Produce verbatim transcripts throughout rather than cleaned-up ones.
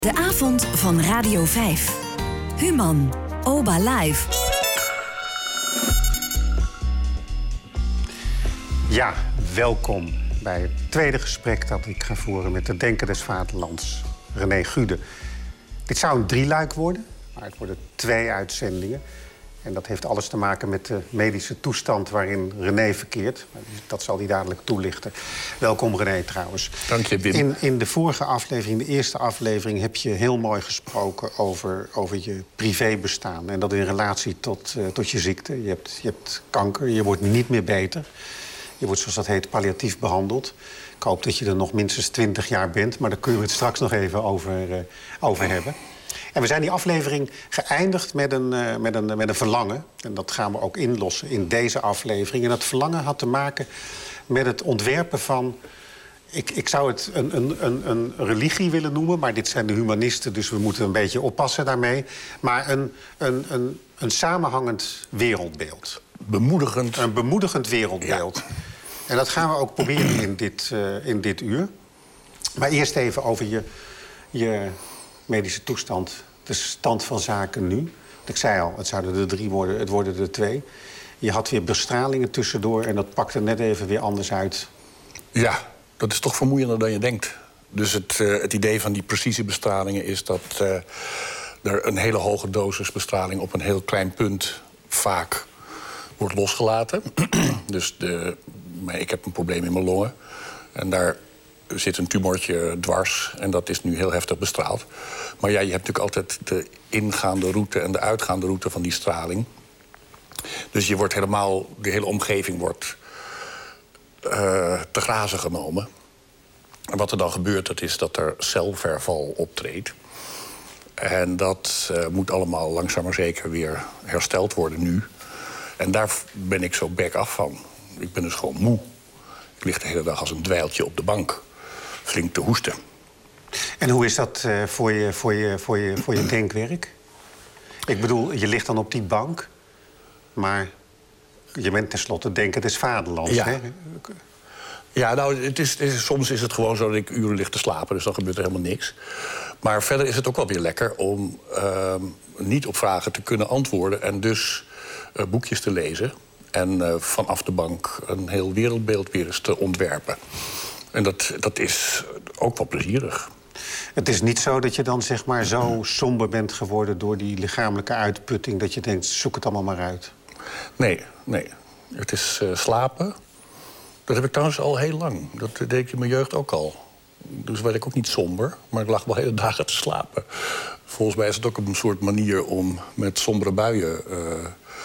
De avond van Radio vijf. Human, Oba Live. Ja, welkom bij het tweede gesprek dat ik ga voeren met de Denker des Vaderlands, René Gude. Dit zou een drieluik worden, maar het worden twee uitzendingen. En dat heeft alles te maken met de medische toestand waarin René verkeert. Dat zal hij dadelijk toelichten. Welkom René trouwens. Dank je, Wim. In, in de vorige aflevering, de eerste aflevering, heb je heel mooi gesproken over, over je privébestaan. En dat in relatie tot, uh, tot je ziekte. Je hebt, je hebt kanker, je wordt niet meer beter. Je wordt, zoals dat heet, palliatief behandeld. Ik hoop dat je er nog minstens twintig jaar bent, maar daar kunnen we het straks nog even over, uh, over hebben. En we zijn die aflevering geëindigd met een, uh, met, een, met een verlangen. En dat gaan we ook inlossen in deze aflevering. En dat verlangen had te maken met het ontwerpen van... Ik, ik zou het een, een, een, een religie willen noemen, maar dit zijn de humanisten, dus we moeten een beetje oppassen daarmee. Maar een, een, een, een samenhangend wereldbeeld. Bemoedigend. Een bemoedigend wereldbeeld. Ja. En dat gaan we ook proberen in dit, uh, in dit uur. Maar eerst even over je... je medische toestand, de stand van zaken nu. Want ik zei al, het zouden er drie worden, het worden er twee. Je had weer bestralingen tussendoor en dat pakte net even weer anders uit. Ja, dat is toch vermoeiender dan je denkt. Dus het, uh, het idee van die precisiebestralingen is dat uh, er een hele hoge dosis bestraling op een heel klein punt vaak wordt losgelaten. Dus de, ik heb een probleem in mijn longen en daar zit een tumortje dwars en dat is nu heel heftig bestraald. Maar ja, je hebt natuurlijk altijd de ingaande route en de uitgaande route van die straling. Dus je wordt helemaal, de hele omgeving wordt uh, te grazen genomen. En wat er dan gebeurt, dat is dat er celverval optreedt. En dat uh, moet allemaal langzaam maar zeker weer hersteld worden nu. En daar ben ik zo back af van. Ik ben dus gewoon moe. Ik lig de hele dag als een dweiltje op de bank. Flink te hoesten. En hoe is dat uh, voor, je, voor, je, voor, je, voor je denkwerk? Ik bedoel, je ligt dan op die bank, maar je bent tenslotte denker des vaderlands, ja. hè? Ja, nou, het is, het is, soms is het gewoon zo dat ik uren lig te slapen, dus dan gebeurt er helemaal niks. Maar verder is het ook wel weer lekker om uh, niet op vragen te kunnen antwoorden en dus uh, boekjes te lezen en uh, vanaf de bank een heel wereldbeeld weer eens te ontwerpen. En dat, dat is ook wel plezierig. Het is niet zo dat je dan zeg maar zo somber bent geworden door die lichamelijke uitputting dat je denkt, zoek het allemaal maar uit. Nee, nee. Het is uh, slapen. Dat heb ik trouwens al heel lang. Dat deed ik in mijn jeugd ook al. Dus werd ik ook niet somber, maar ik lag wel hele dagen te slapen. Volgens mij is het ook een soort manier om met sombere buien uh,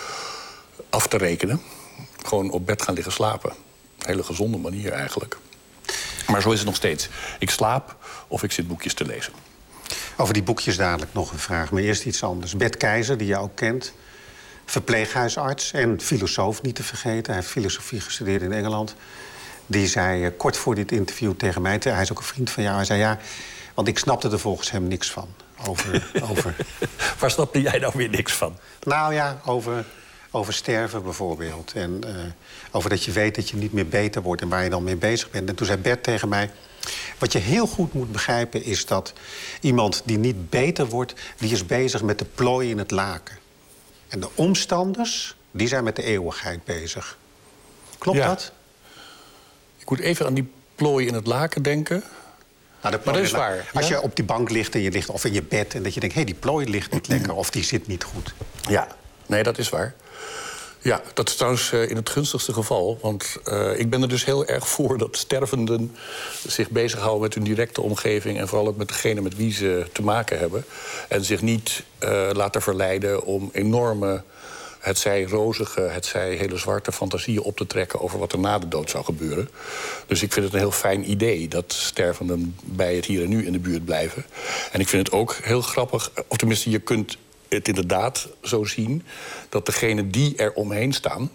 af te rekenen. Gewoon op bed gaan liggen slapen. Een hele gezonde manier eigenlijk. Maar zo is het nog steeds. Ik slaap of ik zit boekjes te lezen. Over die boekjes dadelijk nog een vraag, maar eerst iets anders. Bert Keizer, die je ook kent, verpleeghuisarts en filosoof niet te vergeten. Hij heeft filosofie gestudeerd in Engeland. Die zei uh, kort voor dit interview tegen mij, hij is ook een vriend van jou, hij zei ja, want ik snapte er volgens hem niks van. Over, over... Waar snapte jij nou weer niks van? Nou ja, over... Over sterven bijvoorbeeld. En uh, over dat je weet dat je niet meer beter wordt en waar je dan mee bezig bent. En toen zei Bert tegen mij, wat je heel goed moet begrijpen is dat iemand die niet beter wordt, die is bezig met de plooi in het laken. En de omstanders, die zijn met de eeuwigheid bezig. Klopt ja. dat? Ik moet even aan die plooi in het laken denken. Nou, maar dat is waar. Als ja? je op die bank ligt en je ligt of in je bed en dat je denkt, hé, hey, die plooi ligt niet lekker of die zit niet goed. Ja, nee, dat is waar. Ja, dat is trouwens uh, in het gunstigste geval. Want uh, ik ben er dus heel erg voor dat stervenden zich bezighouden met hun directe omgeving en vooral ook met degene met wie ze te maken hebben. En zich niet uh, laten verleiden om enorme, hetzij rozige, hetzij hele zwarte fantasieën op te trekken over wat er na de dood zou gebeuren. Dus ik vind het een heel fijn idee dat stervenden bij het hier en nu in de buurt blijven. En ik vind het ook heel grappig, of tenminste je kunt het inderdaad zo zien dat degenen die er omheen staan,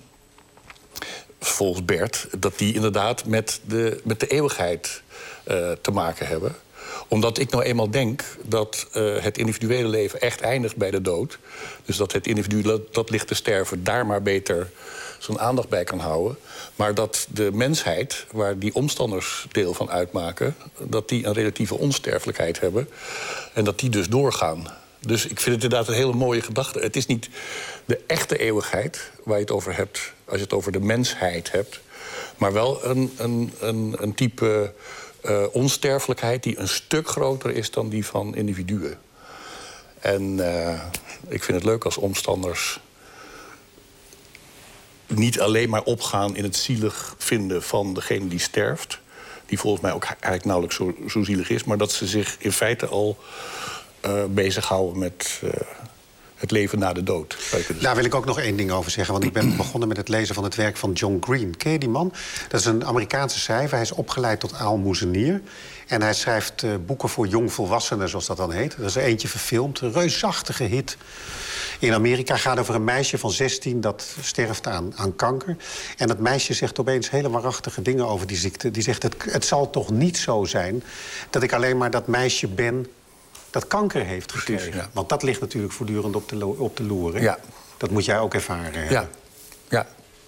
volgens Bert, dat die inderdaad met de, met de eeuwigheid uh, te maken hebben. Omdat ik nou eenmaal denk dat uh, het individuele leven echt eindigt bij de dood. Dus dat het individu dat, dat ligt te sterven daar maar beter zijn aandacht bij kan houden. Maar dat de mensheid, waar die omstanders deel van uitmaken, dat die een relatieve onsterfelijkheid hebben. En dat die dus doorgaan. Dus ik vind het inderdaad een hele mooie gedachte. Het is niet de echte eeuwigheid waar je het over hebt, als je het over de mensheid hebt. Maar wel een, een, een, een type uh, onsterfelijkheid die een stuk groter is dan die van individuen. En uh, ik vind het leuk als omstanders niet alleen maar opgaan in het zielig vinden van degene die sterft, die volgens mij ook eigenlijk nauwelijks zo, zo zielig is, maar dat ze zich in feite al uh, bezighouden met uh, het leven na de dood. Daar wil ik ook nog één ding over zeggen. Want ik ben begonnen met het lezen van het werk van John Green. Ken je die man? Dat is een Amerikaanse schrijver. Hij is opgeleid tot aalmoezenier. En hij schrijft uh, boeken voor jongvolwassenen, zoals dat dan heet. Er is er eentje verfilmd, een reusachtige hit. In Amerika gaat over een meisje van zestien dat sterft aan, aan kanker. En dat meisje zegt opeens hele waarachtige dingen over die ziekte. Die zegt, het, het zal toch niet zo zijn dat ik alleen maar dat meisje ben dat kanker heeft gekregen. Precies, ja. Want dat ligt natuurlijk voortdurend op de, lo- op de loer. Hè? Ja. Dat moet jij ook ervaren. Ja. Ja.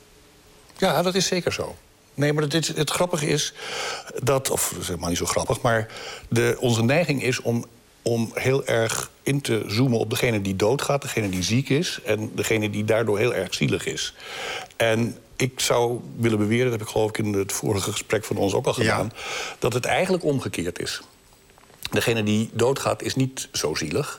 Ja, dat is zeker zo. Nee, maar het, het grappige is dat, of dat is helemaal niet zo grappig, maar de, onze neiging is om, om heel erg in te zoomen op degene die doodgaat, degene die ziek is en degene die daardoor heel erg zielig is. En ik zou willen beweren, dat heb ik geloof ik in het vorige gesprek van ons ook al gedaan, ja, dat het eigenlijk omgekeerd is. Degene die doodgaat is niet zo zielig.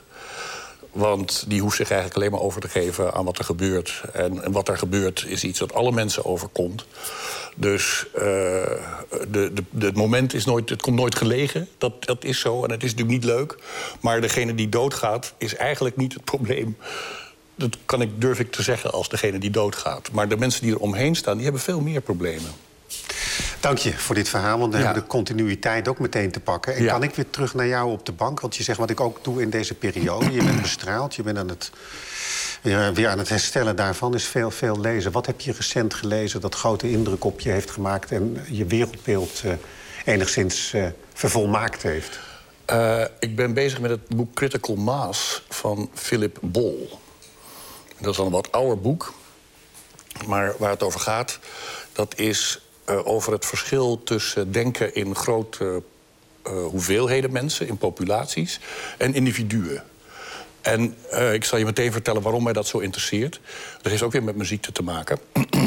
Want die hoeft zich eigenlijk alleen maar over te geven aan wat er gebeurt. En, en wat er gebeurt is iets dat alle mensen overkomt. Dus uh, de, de, de, het moment is nooit, het komt nooit gelegen. Dat, dat is zo en het is natuurlijk niet leuk. Maar degene die doodgaat is eigenlijk niet het probleem. Dat kan ik, durf ik te zeggen als degene die doodgaat. Maar de mensen die er omheen staan, die hebben veel meer problemen. Dank je voor dit verhaal, want dan ja. hebben we de continuïteit ook meteen te pakken. En Ja. kan ik weer terug naar jou op de bank? Want je zegt wat ik ook doe in deze periode. Je bent bestraald, je bent aan het, weer aan het herstellen daarvan. Is veel, veel lezen. Wat heb je recent gelezen dat grote indruk op je heeft gemaakt en je wereldbeeld uh, enigszins uh, vervolmaakt heeft? Uh, ik ben bezig met het boek Critical Mass van Philip Bol. Dat is al een wat ouder boek. Maar waar het over gaat, dat is Uh, over het verschil tussen denken in grote uh, hoeveelheden mensen, in populaties, en individuen. En uh, ik zal je meteen vertellen waarom mij dat zo interesseert. Dat heeft ook weer met mijn ziekte te maken.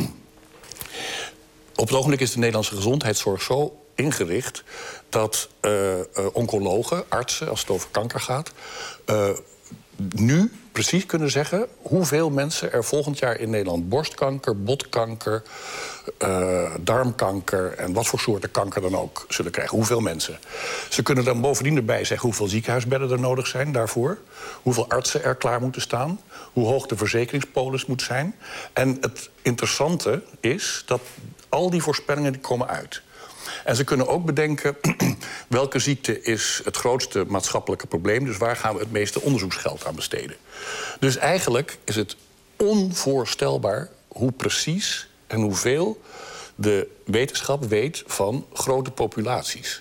Op het ogenblik is de Nederlandse gezondheidszorg zo ingericht dat uh, uh, oncologen, artsen, als het over kanker gaat, Uh, nu precies kunnen zeggen hoeveel mensen er volgend jaar in Nederland borstkanker, botkanker, uh, darmkanker en wat voor soorten kanker dan ook zullen krijgen. Hoeveel mensen. Ze kunnen dan bovendien erbij zeggen hoeveel ziekenhuisbedden er nodig zijn daarvoor, hoeveel artsen er klaar moeten staan, hoe hoog de verzekeringspolis moet zijn. En het interessante is dat al die voorspellingen die komen uit. En ze kunnen ook bedenken welke ziekte is het grootste maatschappelijke probleem. Dus waar gaan we het meeste onderzoeksgeld aan besteden. Dus eigenlijk is het onvoorstelbaar hoe precies en hoeveel de wetenschap weet van grote populaties.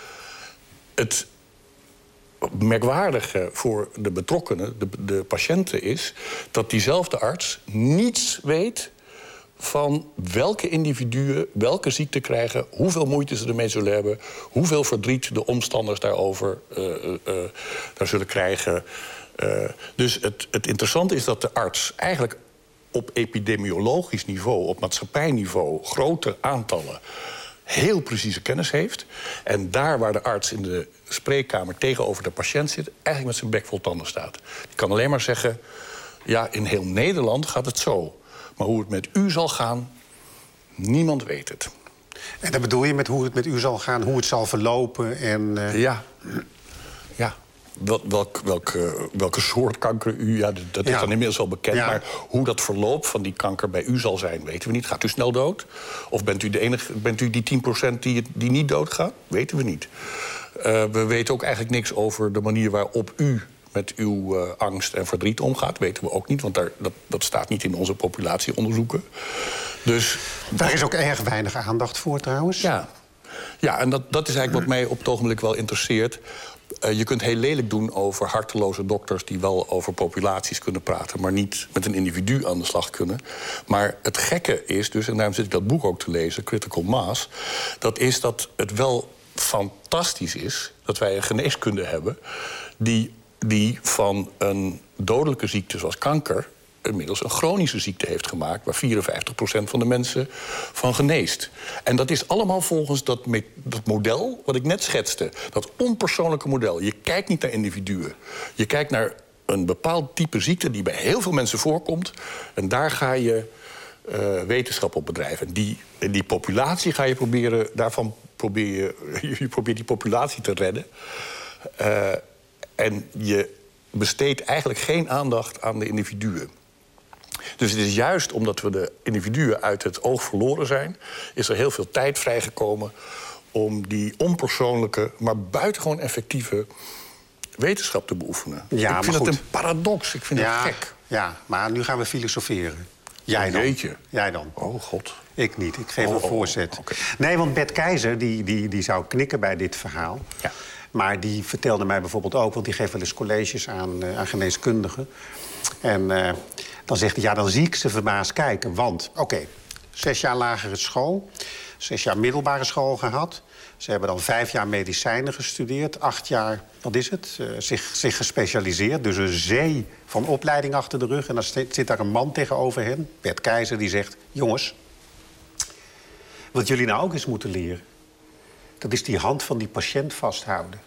Het merkwaardige voor de betrokkenen, de, de patiënten, is dat diezelfde arts niets weet van welke individuen welke ziekte krijgen, hoeveel moeite ze ermee zullen hebben, hoeveel verdriet de omstanders daarover uh, uh, uh, daar zullen krijgen. Uh, dus het, het interessante is dat de arts eigenlijk op epidemiologisch niveau, op maatschappijniveau, grote aantallen heel precieze kennis heeft. En daar waar de arts in de spreekkamer tegenover de patiënt zit, eigenlijk met zijn bek vol tanden staat. Die kan alleen maar zeggen, ja, in heel Nederland gaat het zo. Maar hoe het met u zal gaan, niemand weet het. En dat bedoel je met hoe het met u zal gaan, hoe het zal verlopen en Uh... Ja, ja. Wel, welk, welk, uh, welke soort kanker u, ja, dat is ja. dan inmiddels wel bekend. Ja. Maar hoe dat verloop van die kanker bij u zal zijn, weten we niet. Gaat u snel dood? Of bent u, de enige, bent u die tien procent die, die niet doodgaat? Weten we niet. Uh, we weten ook eigenlijk niks over de manier waarop u met uw uh, angst en verdriet omgaat. Weten we ook niet, want daar, dat, dat staat niet in onze populatieonderzoeken. Dus daar is ook erg weinig aandacht voor trouwens. Ja, ja en dat, dat is eigenlijk wat mij op het ogenblik wel interesseert. Uh, je kunt heel lelijk doen over harteloze dokters die wel over populaties kunnen praten, maar niet met een individu aan de slag kunnen. Maar het gekke is dus, en daarom zit ik dat boek ook te lezen, Critical Mass, dat is dat het wel fantastisch is dat wij een geneeskunde hebben die, die van een dodelijke ziekte zoals kanker inmiddels een chronische ziekte heeft gemaakt, waar vierenvijftig procent van de mensen van geneest. En dat is allemaal volgens dat, me dat model wat ik net schetste. Dat onpersoonlijke model. Je kijkt niet naar individuen. Je kijkt naar een bepaald type ziekte die bij heel veel mensen voorkomt. En daar ga je uh, wetenschap op bedrijven. En die, die populatie ga je proberen, daarvan probeer je, je probeert die populatie te redden. Uh, en je besteedt eigenlijk geen aandacht aan de individuen. Dus het is juist omdat we de individuen uit het oog verloren zijn, is er heel veel tijd vrijgekomen om die onpersoonlijke, maar buitengewoon effectieve wetenschap te beoefenen. Ja, ik vind het een paradox, ik vind ja, het gek. Ja, maar nu gaan we filosoferen. Jij dan? Jeetje. Jij dan? Oh god. Ik niet, ik geef oh, een voorzet. Oh, okay. Nee, want Bert Keizer die, die, die zou knikken bij dit verhaal. Ja. Maar die vertelde mij bijvoorbeeld ook, want die geeft wel eens colleges aan, uh, aan geneeskundigen. En uh, dan zegt hij, ja, dan zie ik ze verbaasd kijken. Want, oké, okay, zes jaar lagere school, zes jaar middelbare school gehad. Ze hebben dan vijf jaar medicijnen gestudeerd, acht jaar, wat is het, uh, zich, zich gespecialiseerd. Dus een zee van opleiding achter de rug. En dan zit daar een man tegenover hen, Bert Keizer, die zegt, jongens, wat jullie nou ook eens moeten leren, dat is die hand van die patiënt vasthouden.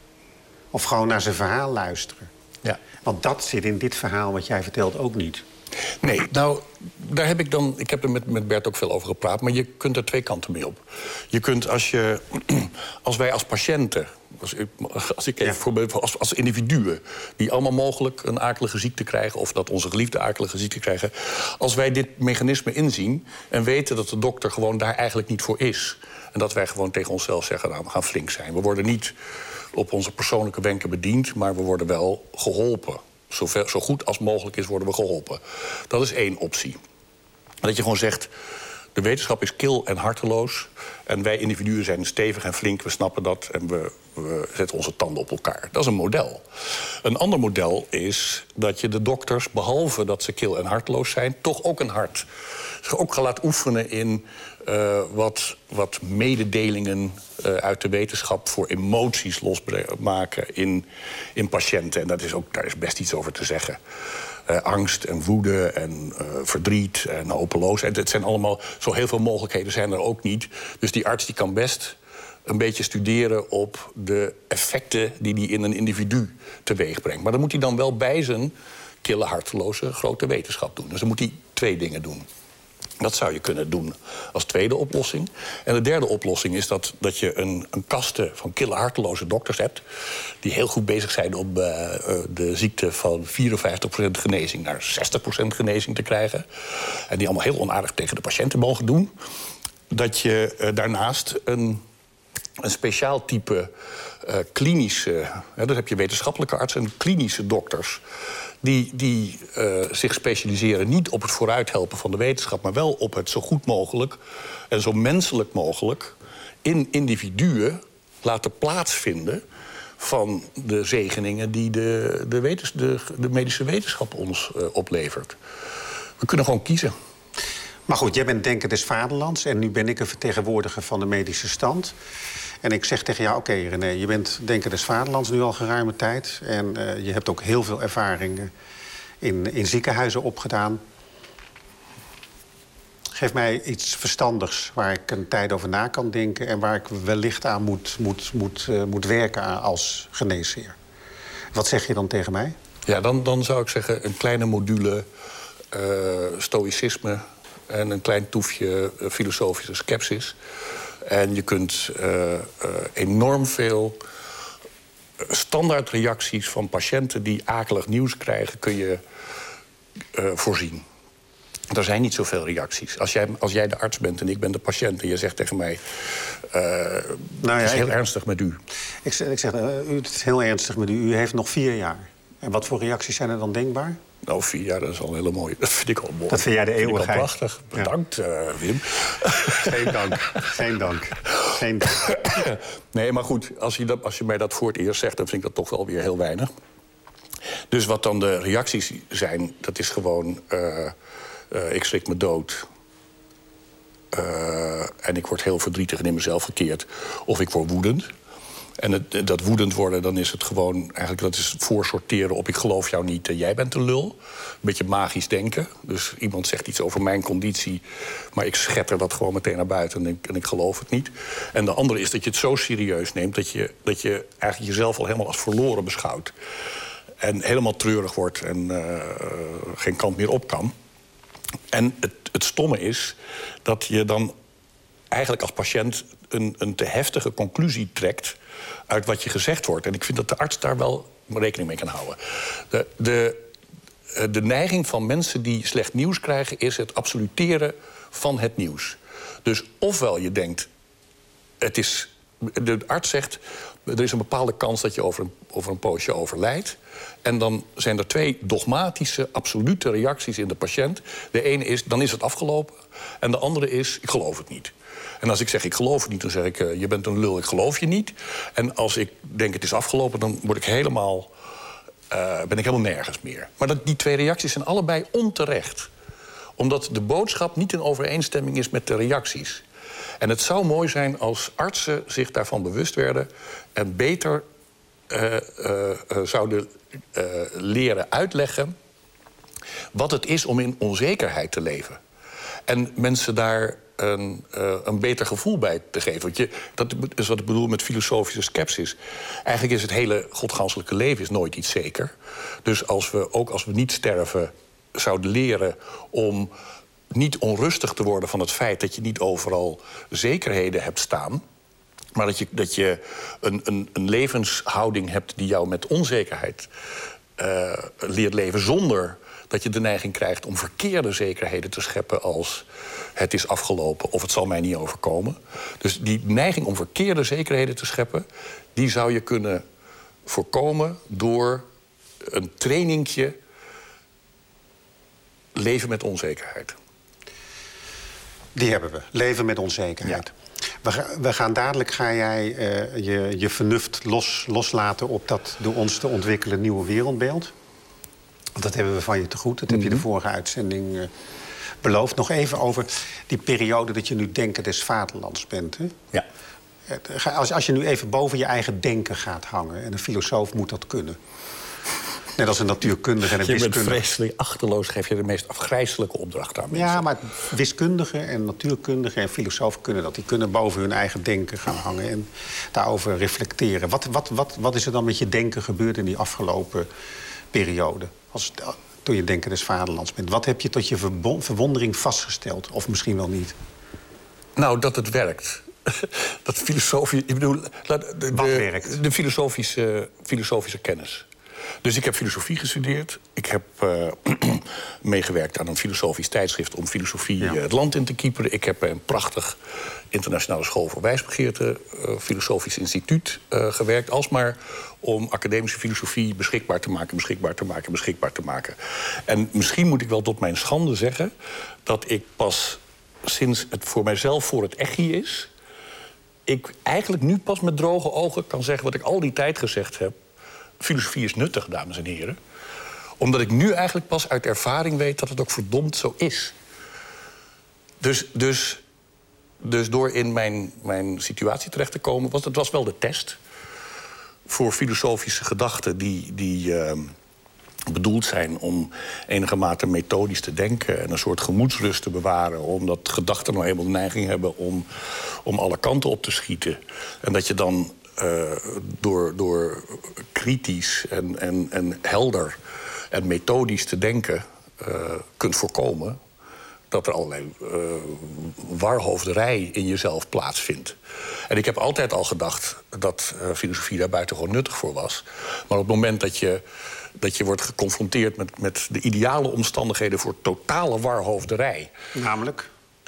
Of gewoon naar zijn verhaal luisteren. Ja. Want dat zit in dit verhaal wat jij vertelt ook niet. Nee, nou, daar heb ik dan... Ik heb er met, met Bert ook veel over gepraat, maar je kunt er twee kanten mee op. Je kunt als je... Als wij als patiënten... Als ik, als ik even ja. voorbeeld, als, als individuen die allemaal mogelijk een akelige ziekte krijgen, of dat onze geliefde akelige ziekte krijgen, als wij dit mechanisme inzien en weten dat de dokter gewoon daar eigenlijk niet voor is, en dat wij gewoon tegen onszelf zeggen, nou, we gaan flink zijn. We worden niet op onze persoonlijke wenken bediend, maar we worden wel geholpen. Zo, ver, zo goed als mogelijk is, worden we geholpen. Dat is één optie. Dat je gewoon zegt, de wetenschap is kil en harteloos, en wij individuen zijn stevig en flink, we snappen dat en we, we zetten onze tanden op elkaar. Dat is een model. Een ander model is dat je de dokters, behalve dat ze kil en harteloos zijn, toch ook een hart zich ook gaat laten oefenen in uh, wat, wat mededelingen uh, uit de wetenschap voor emoties losmaken in, in patiënten. En dat is ook, daar is best iets over te zeggen. Uh, angst en woede en uh, verdriet en hopeloosheid. Het zijn allemaal, zo heel veel mogelijkheden zijn er ook niet. Dus die arts die kan best een beetje studeren op de effecten die hij in een individu teweeg brengt. Maar dan moet hij dan wel bij zijn kille, harteloze grote wetenschap doen. Dus dan moet hij twee dingen doen. Dat zou je kunnen doen als tweede oplossing. En de derde oplossing is dat, dat je een, een kaste van kille, harteloze dokters hebt die heel goed bezig zijn om uh, de ziekte van vierenvijftig procent genezing naar zestig procent genezing te krijgen. En die allemaal heel onaardig tegen de patiënten mogen doen. Dat je uh, daarnaast een, een speciaal type uh, klinische, hè, dat heb je wetenschappelijke artsen en klinische dokters, die, die uh, zich specialiseren niet op het vooruithelpen van de wetenschap, maar wel op het zo goed mogelijk en zo menselijk mogelijk in individuen laten plaatsvinden van de zegeningen die de, de, wetens, de, de medische wetenschap ons uh, oplevert. We kunnen gewoon kiezen. Maar goed, jij bent denker des vaderlands en nu ben ik een vertegenwoordiger van de medische stand. En ik zeg tegen jou, oké okay, René, je bent denker des vaderlands nu al geruime tijd. En uh, je hebt ook heel veel ervaring in, in ziekenhuizen opgedaan. Geef mij iets verstandigs waar ik een tijd over na kan denken en waar ik wellicht aan moet, moet, moet, uh, moet werken als geneesheer. Wat zeg je dan tegen mij? Ja, dan, dan zou ik zeggen een kleine module uh, stoïcisme en een klein toefje uh, filosofische skepsis. En je kunt uh, uh, enorm veel standaardreacties van patiënten die akelig nieuws krijgen, kun je uh, voorzien. Er zijn niet zoveel reacties. Als jij, als jij de arts bent en ik ben de patiënt en je zegt tegen mij, Uh, nou ja, het is heel ik, ernstig met u. Ik zeg, ik zeg uh, het is heel ernstig met u. U heeft nog vier jaar. En wat voor reacties zijn er dan denkbaar? Nou, vier jaar, dat is al een hele mooie. Dat vind ik al mooi. Dat vind jij de eeuwigheid. Prachtig. Bedankt, ja. uh, Wim. Geen dank. Geen dank. Geen dank. Nee, maar goed, als je, dat, als je mij dat voor het eerst zegt, dan vind ik dat toch wel weer heel weinig. Dus wat dan de reacties zijn, dat is gewoon... Uh, uh, ik schrik me dood. Uh, en ik word heel verdrietig en in mezelf gekeerd. Of ik word woedend. En het, dat woedend worden, dan is het gewoon... eigenlijk dat is voorsorteren op ik geloof jou niet, uh, jij bent de lul. Een beetje magisch denken. Dus iemand zegt iets over mijn conditie... maar ik schetter dat gewoon meteen naar buiten en ik, en ik geloof het niet. En de andere is dat je het zo serieus neemt... dat je, dat je eigenlijk jezelf al helemaal als verloren beschouwt. En helemaal treurig wordt en uh, geen kant meer op kan. En het, het stomme is dat je dan eigenlijk als patiënt... een, een te heftige conclusie trekt uit wat je gezegd wordt. En ik vind dat de arts daar wel rekening mee kan houden. De, de, de neiging van mensen die slecht nieuws krijgen... is het absoluteren van het nieuws. Dus ofwel je denkt... het is, de arts zegt... er is een bepaalde kans dat je over een, over een poosje overlijdt. En dan zijn er twee dogmatische, absolute reacties in de patiënt. De ene is, dan is het afgelopen. En de andere is, ik geloof het niet. En als ik zeg, ik geloof het niet, dan zeg ik... Uh, je bent een lul, ik geloof je niet. En als ik denk, het is afgelopen, dan word ik helemaal, uh, ben ik helemaal nergens meer. Maar dat, die twee reacties zijn allebei onterecht. Omdat de boodschap niet in overeenstemming is met de reacties. En het zou mooi zijn als artsen zich daarvan bewust werden... en beter uh, uh, uh, zouden uh, leren uitleggen... wat het is om in onzekerheid te leven. En mensen daar een, uh, een beter gevoel bij te geven. Want je, dat is wat ik bedoel met filosofische skepsis. Eigenlijk is het hele godganselijke leven is nooit iets zeker. Dus als we, ook als we niet sterven, zouden leren om... niet onrustig te worden van het feit dat je niet overal zekerheden hebt staan... maar dat je, dat je een, een, een levenshouding hebt die jou met onzekerheid uh, leert leven... zonder dat je de neiging krijgt om verkeerde zekerheden te scheppen... als het is afgelopen of het zal mij niet overkomen. Dus die neiging om verkeerde zekerheden te scheppen... die zou je kunnen voorkomen door een trainingje leven met onzekerheid. Die hebben we. Leven met onzekerheid. Ja. We, ga, we gaan dadelijk ga jij uh, je, je vernuft los, loslaten op dat door ons te ontwikkelen nieuwe wereldbeeld. Dat hebben we van je te goed. Dat mm-hmm. heb je de vorige uitzending uh, beloofd. Nog even over die periode dat je nu denker des vaderlands bent. Hè? Ja. Als, als je nu even boven je eigen denken gaat hangen... en een filosoof moet dat kunnen... Net als een natuurkundige en een wiskundige. Je bent vreselijk achterloos, geef je de meest afgrijselijke opdracht aan mensen. Ja, maar wiskundigen en natuurkundigen en filosofen kunnen dat. Die kunnen boven hun eigen denken gaan hangen en daarover reflecteren. Wat, wat, wat, wat is er dan met je denken gebeurd in die afgelopen periode? Als, toen je denker des vaderlands bent. Wat heb je tot je verwondering vastgesteld? Of misschien wel niet? Nou, dat het werkt. Dat filosofie, ik bedoel, de, de, wat werkt? De filosofische, filosofische kennis. Dus ik heb filosofie gestudeerd. Ik heb uh, meegewerkt aan een filosofisch tijdschrift... om filosofie ja. uh, het land in te kieperen. Ik heb bij een prachtig internationale school voor wijsbegeerte... Uh, filosofisch instituut uh, gewerkt. Alsmaar om academische filosofie beschikbaar te maken... beschikbaar te maken, beschikbaar te maken. En misschien moet ik wel tot mijn schande zeggen... dat ik pas sinds het voor mijzelf voor het echi is... ik eigenlijk nu pas met droge ogen kan zeggen... wat ik al die tijd gezegd heb... Filosofie is nuttig, dames en heren. Omdat ik nu eigenlijk pas uit ervaring weet dat het ook verdomd zo is. Dus, dus, dus door in mijn, mijn situatie terecht te komen... Was, het was wel de test voor filosofische gedachten... die, die uh, bedoeld zijn om enige mate methodisch te denken... en een soort gemoedsrust te bewaren... omdat gedachten nou eenmaal de neiging hebben om, om alle kanten op te schieten. En dat je dan... Uh, door, door kritisch en, en, en helder en methodisch te denken... Uh, kunt voorkomen dat er allerlei uh, warhoofderij in jezelf plaatsvindt. En ik heb altijd al gedacht dat uh, filosofie daar buitengewoon nuttig voor was. Maar op het moment dat je, dat je wordt geconfronteerd met, met de ideale omstandigheden... voor totale warhoofderij... Namelijk?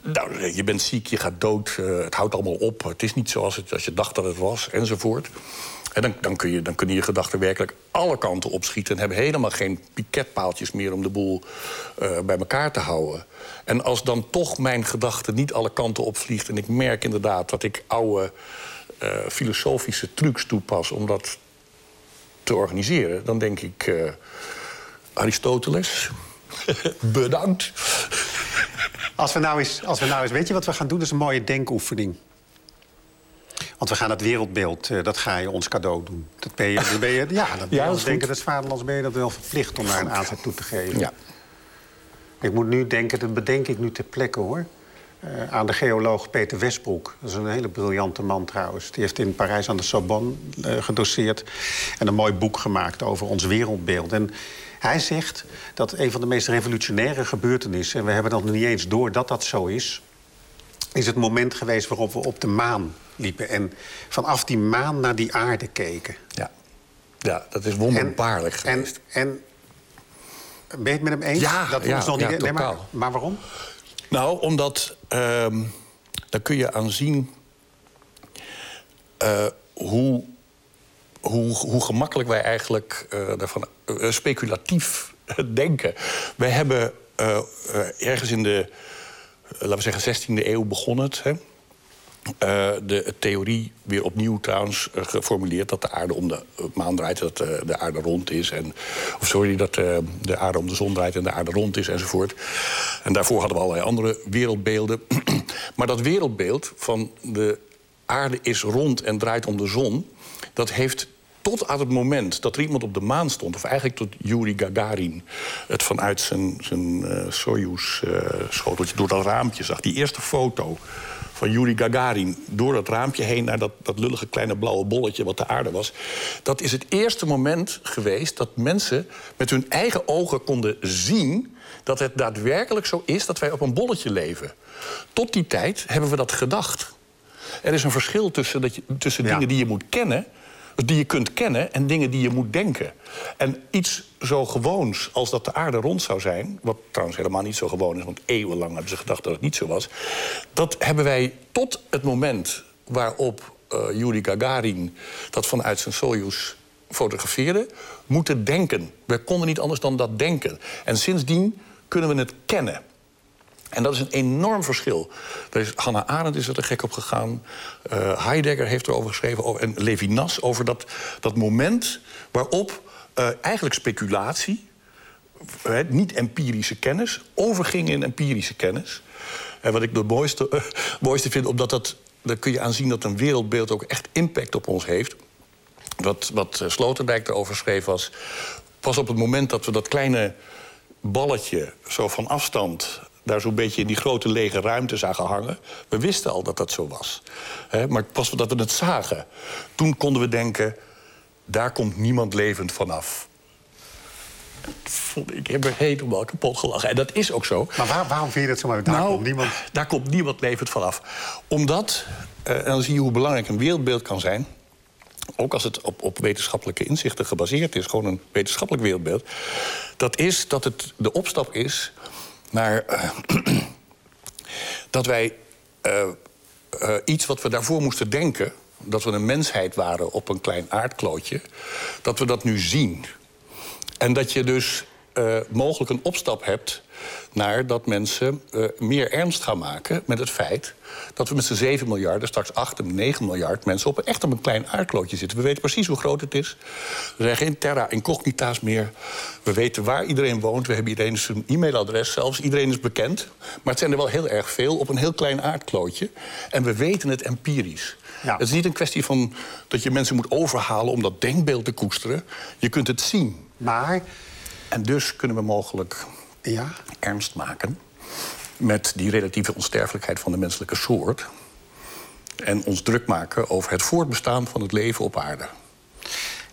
Nou, je bent ziek, je gaat dood, uh, het houdt allemaal op. Het is niet zoals het, als je dacht dat het was, enzovoort. En dan, dan, kun je, dan kunnen je gedachten werkelijk alle kanten opschieten... en hebben helemaal geen piketpaaltjes meer om de boel uh, bij elkaar te houden. En als dan toch mijn gedachte niet alle kanten opvliegt... en ik merk inderdaad dat ik oude uh, filosofische trucs toepas... om dat te organiseren, dan denk ik... Uh, Aristoteles, bedankt. Als we, nou eens, als we nou eens... Weet je wat we gaan doen? Dat is een mooie denkoefening. Want we gaan het wereldbeeld, uh, dat ga je ons cadeau doen. Dat ben je, dat ben je, ja, dat ben je, ja, als denken des vaderlands ben je dat wel verplicht... om daar een aanzet toe te geven. Ja. Ik moet nu denken, dat bedenk ik nu ter plekke, hoor... Uh, aan de geoloog Peter Westbroek. Dat is een hele briljante man trouwens. Die heeft in Parijs aan de Sorbonne uh, gedoseerd... en een mooi boek gemaakt over ons wereldbeeld. En hij zegt dat een van de meest revolutionaire gebeurtenissen... en we hebben dat nog niet eens door dat dat zo is... is het moment geweest waarop we op de maan liepen... en vanaf die maan naar die aarde keken. Ja, ja dat is wonderbaarlijk geweest. En, en ben je het met hem eens? Ja, dat ja, ons nog ja, niet, totaal. Nee, maar, maar waarom? Nou, omdat... Uh, daar kun je aan zien... Uh, hoe, hoe, hoe gemakkelijk wij eigenlijk uh, daarvan, uh, speculatief denken. Wij hebben uh, uh, ergens in de... laten we zeggen, zestiende eeuw begon het. Hè? Uh, de theorie weer opnieuw trouwens uh, geformuleerd... dat de aarde om de maan draait, dat uh, de aarde rond is. En, of sorry, dat uh, de aarde om de zon draait en de aarde rond is enzovoort. En daarvoor hadden we allerlei andere wereldbeelden. Maar dat wereldbeeld van de aarde is rond en draait om de zon... dat heeft tot aan het moment dat er iemand op de maan stond... of eigenlijk tot Yuri Gagarin het vanuit zijn, zijn uh, Soyuz-schoteltje... Uh, door dat raampje zag, die eerste foto... van Yuri Gagarin door dat raampje heen... naar dat, dat lullige kleine blauwe bolletje wat de aarde was. Dat is het eerste moment geweest dat mensen met hun eigen ogen konden zien... dat het daadwerkelijk zo is dat wij op een bolletje leven. Tot die tijd hebben we dat gedacht. Er is een verschil tussen, dat je, tussen ja. dingen die je moet kennen... die je kunt kennen en dingen die je moet denken. En iets zo gewoons als dat de aarde rond zou zijn... wat trouwens helemaal niet zo gewoon is... want eeuwenlang hebben ze gedacht dat het niet zo was... dat hebben wij tot het moment waarop uh, Yuri Gagarin... dat vanuit zijn Soyuz fotografeerde, moeten denken. We konden niet anders dan dat denken. En sindsdien kunnen we het kennen. En dat is een enorm verschil. Er is, Hannah Arendt is er te gek op gegaan. Uh, Heidegger heeft erover geschreven. Over, en Levinas over dat, dat moment waarop uh, eigenlijk speculatie... Uh, niet empirische kennis, overging in empirische kennis. En wat ik het mooiste, uh, mooiste vind, omdat dat... daar kun je aan zien dat een wereldbeeld ook echt impact op ons heeft. Wat, wat Sloterdijk erover schreef was... pas op het moment dat we dat kleine balletje zo van afstand... daar zo'n beetje in die grote lege ruimte zagen hangen. We wisten al dat dat zo was. He, maar pas dat we het zagen, toen konden we denken... daar komt niemand levend vanaf. Ik heb er helemaal kapot gelachen. En dat is ook zo. Maar waar, waarom vind je dat zo? Maar daar, nou, komt niemand... daar komt niemand levend vanaf. Omdat, uh, en dan zie je hoe belangrijk een wereldbeeld kan zijn... ook als het op, op wetenschappelijke inzichten gebaseerd is... gewoon een wetenschappelijk wereldbeeld... dat is dat het de opstap is... naar uh, dat wij uh, uh, iets wat we daarvoor moesten denken... dat we een mensheid waren op een klein aardklootje... dat we dat nu zien. En dat je dus uh, mogelijk een opstap hebt... naar dat mensen uh, meer ernst gaan maken met het feit... dat we met z'n zeven miljard, straks acht en negen miljard mensen... op echt op een klein aardklootje zitten. We weten precies hoe groot het is. Er zijn geen terra incognita's meer. We weten waar iedereen woont. We hebben iedereen zijn e-mailadres zelfs. Iedereen is bekend. Maar het zijn er wel heel erg veel op een heel klein aardklootje. En we weten het empirisch. Ja. Het is niet een kwestie van dat je mensen moet overhalen... om dat denkbeeld te koesteren. Je kunt het zien. Maar... En dus kunnen we mogelijk ja. ernst maken... met die relatieve onsterfelijkheid van de menselijke soort... en ons druk maken over het voortbestaan van het leven op aarde.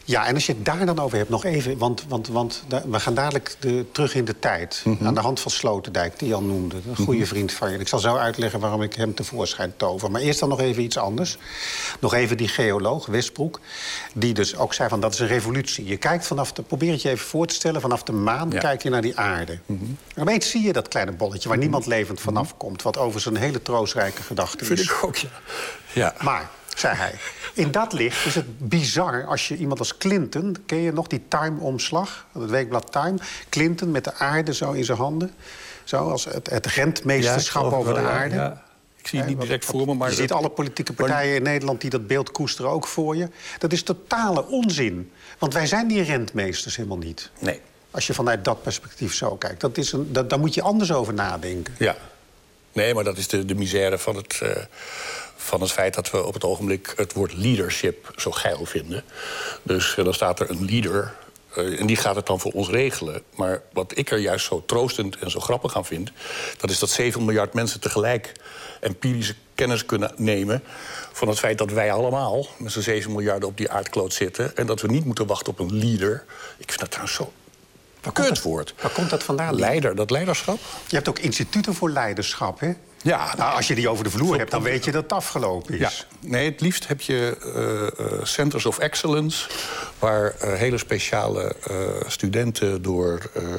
Ja, en als je het daar dan over hebt, nog even... want, want, want we gaan dadelijk de, terug in de tijd. Mm-hmm. Aan de hand van Sloterdijk, die Jan noemde. Een goede mm-hmm. vriend van je. Ik zal zo uitleggen waarom ik hem tevoorschijn tover. Maar eerst dan nog even iets anders. Nog even die geoloog, Westbroek... die dus ook zei van dat is een revolutie. Je kijkt vanaf de... Probeer het je even voor te stellen. Vanaf de maan ja. kijk je naar die aarde. Mm-hmm. En opeens zie je dat kleine bolletje... waar mm-hmm. niemand levend vanaf komt. Wat overigens een hele troostrijke gedachte is. Vind ik ook, ja. ja. Maar... zei hij. In dat licht is het bizar als je iemand als Clinton... ken je nog die Time-omslag, het weekblad Time? Clinton met de aarde zo in zijn handen. Zo als het, het rentmeesterschap ja, over de aarde. Ja, ja. Ik zie het niet direct voor me, maar... Je ziet alle politieke partijen in Nederland die dat beeld koesteren ook voor je. Dat is totale onzin. Want wij zijn die rentmeesters helemaal niet. Nee. Als je vanuit dat perspectief zo kijkt. Dat is een, dat, daar moet je anders over nadenken. Ja. Nee, maar dat is de, de misère van het... Uh... van het feit dat we op het ogenblik het woord leadership zo geil vinden. Dus uh, dan staat er een leader uh, en die gaat het dan voor ons regelen. Maar wat ik er juist zo troostend en zo grappig aan vind... dat is dat zeven miljard mensen tegelijk empirische kennis kunnen nemen... van het feit dat wij allemaal met z'n zeven miljarden op die aardkloot zitten... en dat we niet moeten wachten op een leader. Ik vind dat trouwens zo... Waar komt, dat, woord. waar komt dat vandaan? Leider, dat leiderschap. Je hebt ook instituten voor leiderschap, hè? Ja. Nou, als je die over de vloer hebt, dan weet je dat het afgelopen is. Ja. Nee, het liefst heb je uh, uh, centers of excellence... waar uh, hele speciale uh, studenten door... Uh,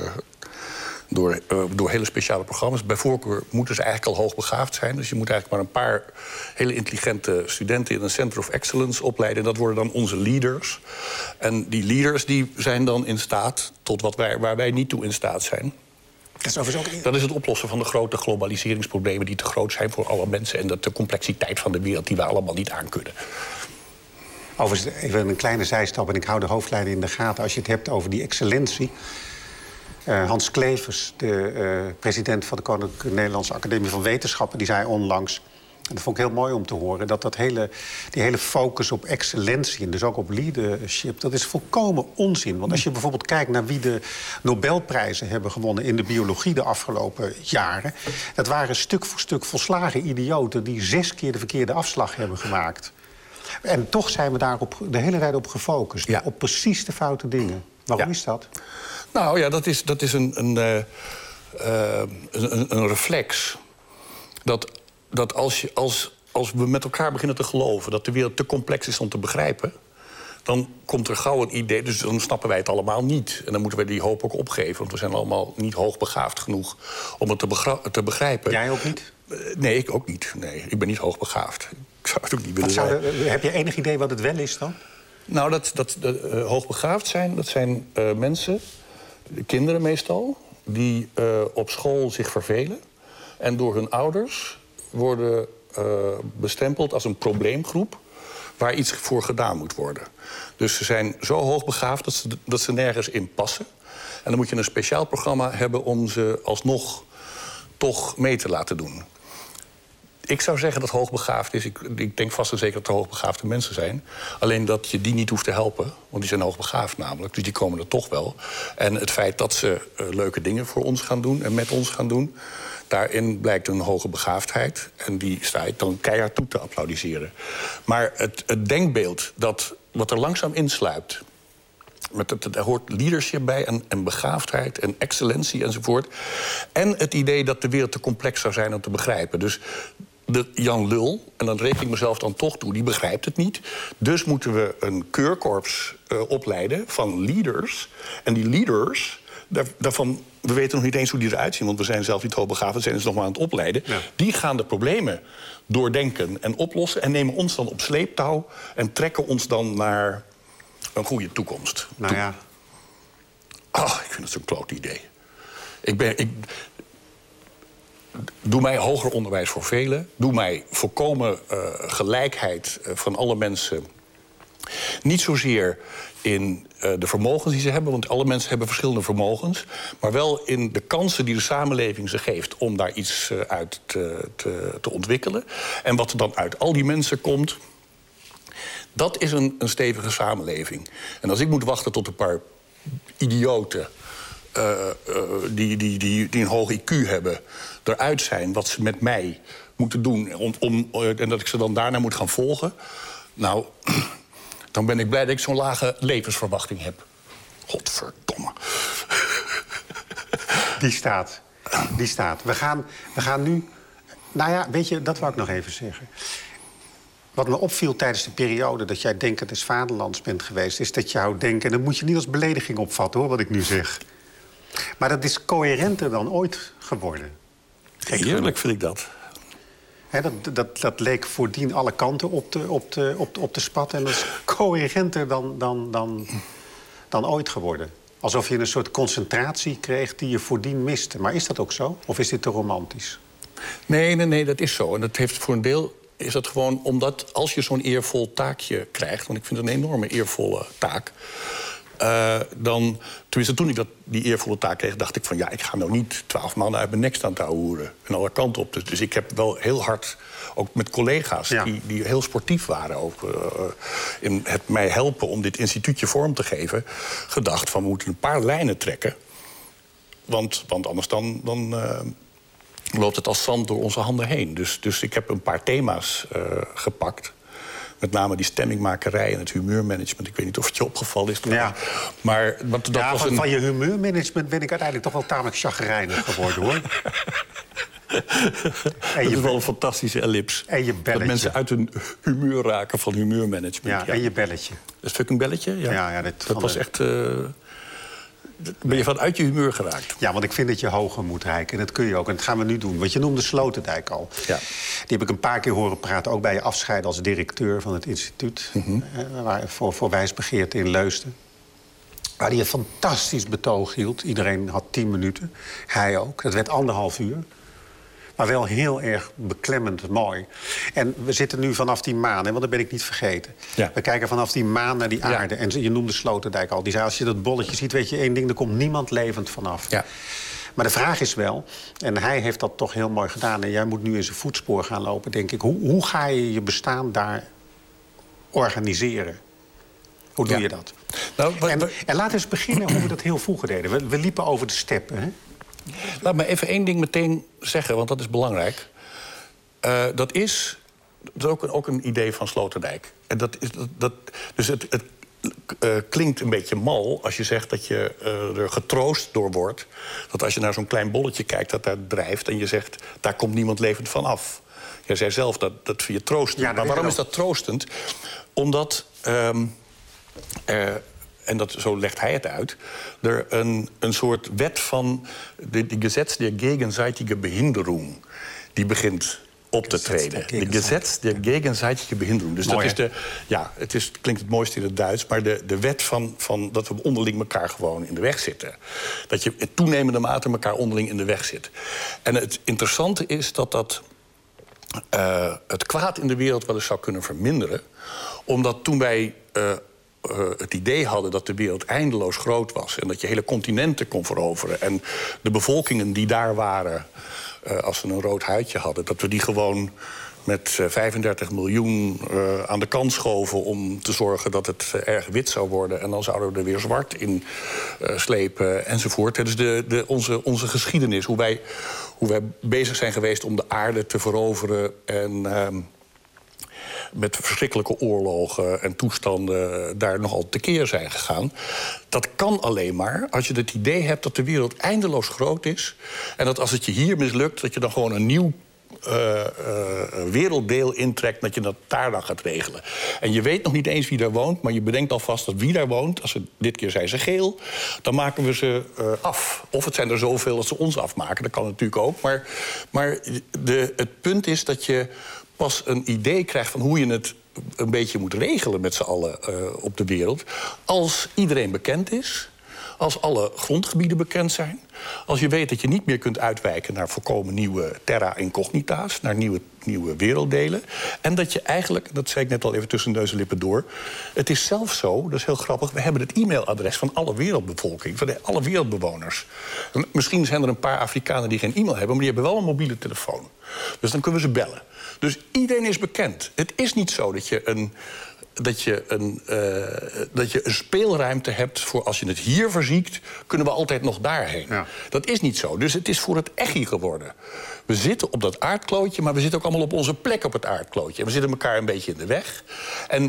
Door, uh, door hele speciale programma's. Bij voorkeur moeten ze eigenlijk al hoogbegaafd zijn. Dus je moet eigenlijk maar een paar hele intelligente studenten... in een Center of Excellence opleiden. En dat worden dan onze leaders. En die leaders die zijn dan in staat tot wat wij, waar wij niet toe in staat zijn. Dat is, overigens ook... dat is het oplossen van de grote globaliseringsproblemen... die te groot zijn voor alle mensen. En dat de complexiteit van de wereld die we allemaal niet aankunnen. Overigens, even een kleine zijstap en ik hou de hoofdlijnen in de gaten. Als je het hebt over die excellentie... Uh, Hans Klevers, de uh, president van de Koninklijke Nederlandse Academie van Wetenschappen... die zei onlangs, en dat vond ik heel mooi om te horen... dat, dat hele, die hele focus op excellentie en dus ook op leadership... dat is volkomen onzin. Want als je bijvoorbeeld kijkt naar wie de Nobelprijzen hebben gewonnen... in de biologie de afgelopen jaren... dat waren stuk voor stuk volslagen idioten... die zes keer de verkeerde afslag hebben gemaakt. En toch zijn we daarop de hele tijd op gefocust. Ja. Op precies de foute dingen. Waarom ja. is dat? Nou ja, dat is, dat is een, een, uh, uh, een, een reflex. Dat, dat als, je, als, als we met elkaar beginnen te geloven... dat de wereld te complex is om te begrijpen... dan komt er gauw een idee, dus dan snappen wij het allemaal niet. En dan moeten we die hoop ook opgeven... want we zijn allemaal niet hoogbegaafd genoeg om het te, begra- te begrijpen. Jij ook niet? Uh, nee, ik ook niet. Nee, ik ben niet hoogbegaafd. Ik zou het ook niet willen zou zijn. Er, heb je enig idee wat het wel is dan? Nou, dat, dat uh, hoogbegaafd zijn, dat zijn uh, mensen... kinderen meestal, die uh, op school zich vervelen... en door hun ouders worden uh, bestempeld als een probleemgroep... waar iets voor gedaan moet worden. Dus ze zijn zo hoogbegaafd dat ze, dat ze nergens in passen. En dan moet je een speciaal programma hebben om ze alsnog toch mee te laten doen. Ik zou zeggen dat hoogbegaafd is. Ik, ik denk vast en zeker dat er hoogbegaafde mensen zijn. Alleen dat je die niet hoeft te helpen. Want die zijn hoogbegaafd namelijk. Dus die komen er toch wel. En het feit dat ze uh, leuke dingen voor ons gaan doen en met ons gaan doen... daarin blijkt een hoge begaafdheid. En die sta ik dan keihard toe te applaudisseren. Maar het, het denkbeeld dat wat er langzaam insluipt... Met het, er hoort leadership bij en, en begaafdheid en excellentie enzovoort. En het idee dat de wereld te complex zou zijn om te begrijpen. Dus de Jan Lul, en dan reken ik mezelf dan toch toe, die begrijpt het niet. Dus moeten we een keurkorps uh, opleiden van leaders. En die leaders, daar, daarvan, we weten nog niet eens hoe die eruit zien... want we zijn zelf niet hoogbegaafd, we zijn dus nog maar aan het opleiden. Ja. Die gaan de problemen doordenken en oplossen... en nemen ons dan op sleeptouw en trekken ons dan naar... een goede toekomst. Nou ja. Oh, ik vind het zo'n kloot idee. Ik ben, ik, doe mij hoger onderwijs voor velen. Doe mij volkomen uh, gelijkheid uh, van alle mensen. Niet zozeer in uh, de vermogens die ze hebben... want alle mensen hebben verschillende vermogens... maar wel in de kansen die de samenleving ze geeft... om daar iets uh, uit te, te, te ontwikkelen. En wat er dan uit al die mensen komt... dat is een, een stevige samenleving. En als ik moet wachten tot een paar idioten... Uh, uh, die, die, die, die een hoog I Q hebben, eruit zijn... wat ze met mij moeten doen... Om, om, uh, en dat ik ze dan daarna moet gaan volgen... nou, dan ben ik blij dat ik zo'n lage levensverwachting heb. Godverdomme. Die staat. Die staat. We gaan, we gaan nu... Nou ja, weet je, dat wou ik nog even zeggen. Wat me opviel tijdens de periode dat jij Denken des Vaderlands bent geweest... is dat jouw denken, en dat moet je niet als belediging opvatten, hoor, wat ik nu zeg. Maar dat is coherenter dan ooit geworden. Heerlijk vind ik dat. He, dat, dat, dat leek voordien alle kanten op te, op te, op te, op te spatten. En dat is coherenter dan, dan, dan, dan ooit geworden. Alsof je een soort concentratie kreeg die je voordien miste. Maar is dat ook zo? Of is dit te romantisch? Nee, nee, nee, dat is zo. En dat heeft voor een deel is dat gewoon omdat als je zo'n eervol taakje krijgt... want ik vind het een enorme eervolle taak... Uh, dan, tenminste, toen ik dat, die eervolle taak kreeg, dacht ik van... ja, ik ga nou niet twaalf maanden uit mijn nek staan te ouwehoeren. En alle kanten op. Dus, dus ik heb wel heel hard, ook met collega's... Ja. Die, die heel sportief waren ook, uh, in het mij helpen om dit instituutje vorm te geven... gedacht van, we moeten een paar lijnen trekken. Want, want anders dan... dan uh, loopt het als zand door onze handen heen. Dus, dus ik heb een paar thema's uh, gepakt... Met name die stemmingmakerij en het humeurmanagement. Ik weet niet of het je opgevallen is. Ja. Maar wat, dat ja, was van, een... van je humeurmanagement ben ik uiteindelijk toch wel tamelijk chagrijnig geworden, hoor. En dat is wel een fantastische ellips. En je belletje. Dat mensen uit hun humeur raken van humeurmanagement. Ja, ja. En je belletje. Dat fucking belletje? Ja, ja, ja dat, dat was echt... Uh... Ben je van uit je humeur geraakt? Ja, want ik vind dat je hoger moet reiken. En dat kun je ook. En dat gaan we nu doen. Want je noemde Sloterdijk al. Ja. Die heb ik een paar keer horen praten. Ook bij je afscheid als directeur van het instituut. Mm-hmm. eh, voor, voor wijsbegeerte in Leusden. Waar hij een fantastisch betoog hield. Iedereen had tien minuten. Hij ook. Dat werd anderhalf uur. Maar wel heel erg beklemmend mooi. En we zitten nu vanaf die maan, hè, want dat ben ik niet vergeten. Ja. We kijken vanaf die maan naar die aarde. Ja. En je noemde Sloterdijk al. Die zei, als je dat bolletje ziet, weet je één ding... er komt niemand levend vanaf. Ja. Maar de vraag is wel, en hij heeft dat toch heel mooi gedaan... en jij moet nu in zijn voetspoor gaan lopen, denk ik. Hoe, hoe ga je je bestaan daar organiseren? Hoe doe ja. je dat? Nou, we, en, we... en laten we eens beginnen hoe we dat heel vroeger deden. We, we liepen over de steppen, hè? Laat me even één ding meteen zeggen, want dat is belangrijk. Uh, dat is, dat is ook, een, ook een idee van Sloterdijk. En dat is, dat, dat, dus het, het uh, klinkt een beetje mal als je zegt dat je uh, er getroost door wordt. Dat als je naar zo'n klein bolletje kijkt dat daar drijft... en je zegt, daar komt niemand levend van af. Jij zei zelf dat, dat vind je troostend. Ja, maar waarom is dat troostend? Omdat... Um, uh, en dat, zo legt hij het uit, er een, een soort wet van de, de Gesetz der gegenseitige Behinderung... die begint op te treden. De Gesetz der gegenseitige Behinderung. Dus Mooi, dat is de, ja, het is, klinkt het mooiste in het Duits... maar de, de wet van, van dat we onderling elkaar gewoon in de weg zitten. Dat je in toenemende mate elkaar onderling in de weg zit. En het interessante is dat dat uh, het kwaad in de wereld wel eens zou kunnen verminderen. Omdat toen wij... Uh, Uh, het idee hadden dat de wereld eindeloos groot was... en dat je hele continenten kon veroveren... en de bevolkingen die daar waren, uh, als ze een rood huidje hadden... dat we die gewoon met uh, vijfendertig miljoen uh, aan de kant schoven... om te zorgen dat het uh, erg wit zou worden... en dan zouden we er weer zwart in uh, slepen enzovoort. Dus de, de, onze, onze geschiedenis, hoe wij, hoe wij bezig zijn geweest... om de aarde te veroveren en... Uh, met verschrikkelijke oorlogen en toestanden daar nogal tekeer zijn gegaan. Dat kan alleen maar als je het idee hebt dat de wereld eindeloos groot is... en dat als het je hier mislukt, dat je dan gewoon een nieuw uh, uh, werelddeel intrekt... dat je dat daar dan gaat regelen. En je weet nog niet eens wie daar woont, maar je bedenkt alvast dat wie daar woont... als ze, dit keer zijn ze geel, dan maken we ze uh, af. Of het zijn er zoveel dat ze ons afmaken, dat kan natuurlijk ook. Maar, maar de, het punt is dat je... pas een idee krijgt van hoe je het een beetje moet regelen met z'n allen uh, op de wereld... als iedereen bekend is, als alle grondgebieden bekend zijn... als je weet dat je niet meer kunt uitwijken naar volkomen nieuwe terra incognita's... naar nieuwe, nieuwe werelddelen. En dat je eigenlijk, dat zei ik net al even tussen neus en lippen door... het is zelfs zo, dat is heel grappig... we hebben het e-mailadres van alle wereldbevolking, van de, alle wereldbewoners. En misschien zijn er een paar Afrikanen die geen e-mail hebben... maar die hebben wel een mobiele telefoon. Dus dan kunnen we ze bellen. Dus iedereen is bekend. Het is niet zo dat je een, dat je een, uh, dat je een speelruimte hebt voor als je het hier verziekt... kunnen we altijd nog daarheen. Ja. Dat is niet zo. Dus het is voor het echi geworden. We zitten op dat aardklootje, maar we zitten ook allemaal op onze plek op het aardklootje. En we zitten elkaar een beetje in de weg. En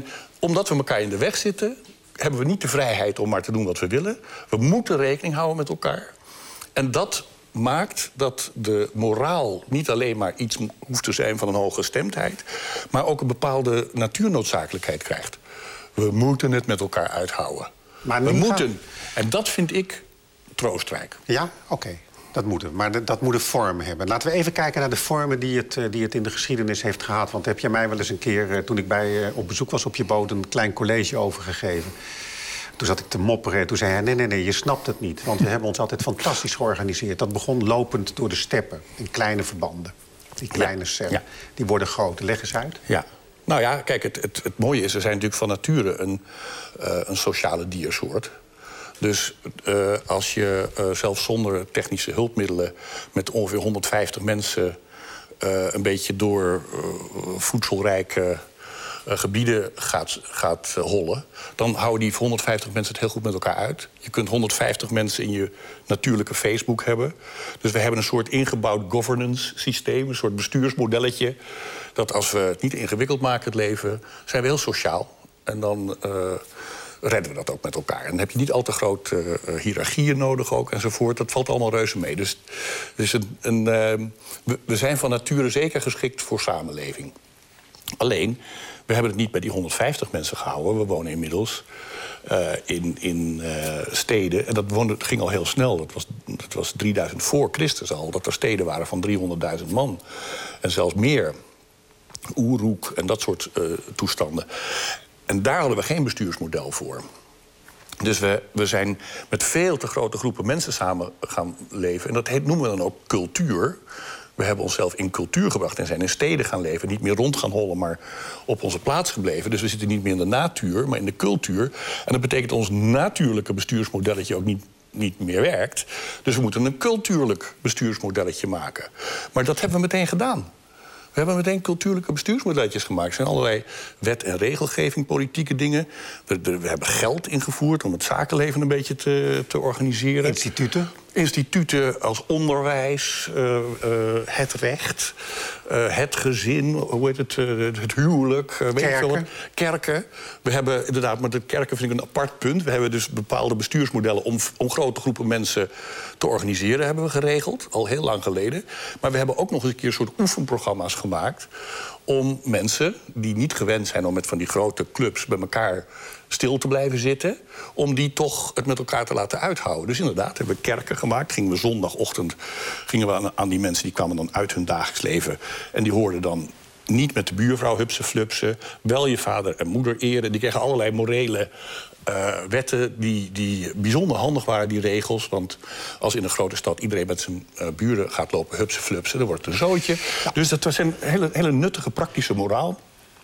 omdat we elkaar in de weg zitten, hebben we niet de vrijheid om maar te doen wat we willen. We moeten rekening houden met elkaar. En dat maakt dat de moraal niet alleen maar iets hoeft te zijn van een hoge gestemdheid, maar ook een bepaalde natuurnoodzakelijkheid krijgt. We moeten het met elkaar uithouden. Maar we moeten. Gaan... En dat vind ik troostrijk. Ja, oké. Okay. Dat moet het. Maar dat moet een vorm hebben. Laten we even kijken naar de vormen die het, die het in de geschiedenis heeft gehad. Want heb jij mij wel eens een keer, toen ik bij, op bezoek was op je boot, een klein college overgegeven. Toen zat ik te mopperen en toen zei hij, nee, nee, nee, je snapt het niet. Want we hebben ons altijd fantastisch georganiseerd. Dat begon lopend door de steppen, in kleine verbanden. Die kleine cellen, ja. Die worden groot. Leg eens uit. Ja. Nou ja, kijk, het, het, het mooie is, er zijn natuurlijk van nature een, uh, een sociale diersoort. Dus uh, als je uh, zelfs zonder technische hulpmiddelen met ongeveer honderdvijftig mensen uh, een beetje door uh, voedselrijke uh, gebieden gaat, gaat uh, hollen, dan houden die honderdvijftig mensen het heel goed met elkaar uit. Je kunt honderdvijftig mensen in je natuurlijke Facebook hebben. Dus we hebben een soort ingebouwd governance systeem, een soort bestuursmodelletje, dat als we het niet ingewikkeld maken, het leven, zijn we heel sociaal. En dan uh, redden we dat ook met elkaar. En dan heb je niet al te grote uh, hiërarchieën nodig ook enzovoort. Dat valt allemaal reuze mee. Dus, dus een, een, uh, we, we zijn van nature zeker geschikt voor samenleving. Alleen, we hebben het niet bij die honderdvijftig mensen gehouden. We wonen inmiddels uh, in, in uh, steden. En dat woonde, ging al heel snel. Dat was, dat was drieduizend voor Christus al. Dat er steden waren van driehonderdduizend man. En zelfs meer. Oeroek en dat soort uh, toestanden. En daar hadden we geen bestuursmodel voor. Dus we, we zijn met veel te grote groepen mensen samen gaan leven. En dat heet, noemen we dan ook cultuur. We hebben onszelf in cultuur gebracht en zijn in steden gaan leven. Niet meer rond gaan hollen, maar op onze plaats gebleven. Dus we zitten niet meer in de natuur, maar in de cultuur. En dat betekent ons natuurlijke bestuursmodelletje ook niet, niet meer werkt. Dus we moeten een cultuurlijk bestuursmodelletje maken. Maar dat hebben we meteen gedaan. We hebben meteen cultuurlijke bestuursmodelletjes gemaakt. Er zijn allerlei wet- en regelgeving, politieke dingen. We, we hebben geld ingevoerd om het zakenleven een beetje te, te organiseren. Instituten? Instituten als onderwijs, uh, uh, het recht, uh, het gezin, hoe heet het, uh, het huwelijk. Uh, weet kerken. Wat. Kerken. We hebben inderdaad, maar de kerken vind ik een apart punt. We hebben dus bepaalde bestuursmodellen om, om grote groepen mensen te organiseren, hebben we geregeld, al heel lang geleden. Maar we hebben ook nog eens een keer een soort oefenprogramma's gemaakt om mensen die niet gewend zijn om met van die grote clubs bij elkaar stil te blijven zitten, om die toch het met elkaar te laten uithouden. Dus inderdaad, hebben we kerken gemaakt. Gingen we zondagochtend gingen we aan, aan die mensen, die kwamen dan uit hun dagelijks leven. En die hoorden dan niet met de buurvrouw hupsen flupsen, wel je vader en moeder eren. Die kregen allerlei morele uh, wetten die, die bijzonder handig waren, die regels. Want als in een grote stad iedereen met zijn uh, buren gaat lopen hupsen flupsen, dan wordt het een zootje. Ja. Dus dat was een hele, hele nuttige, praktische moraal.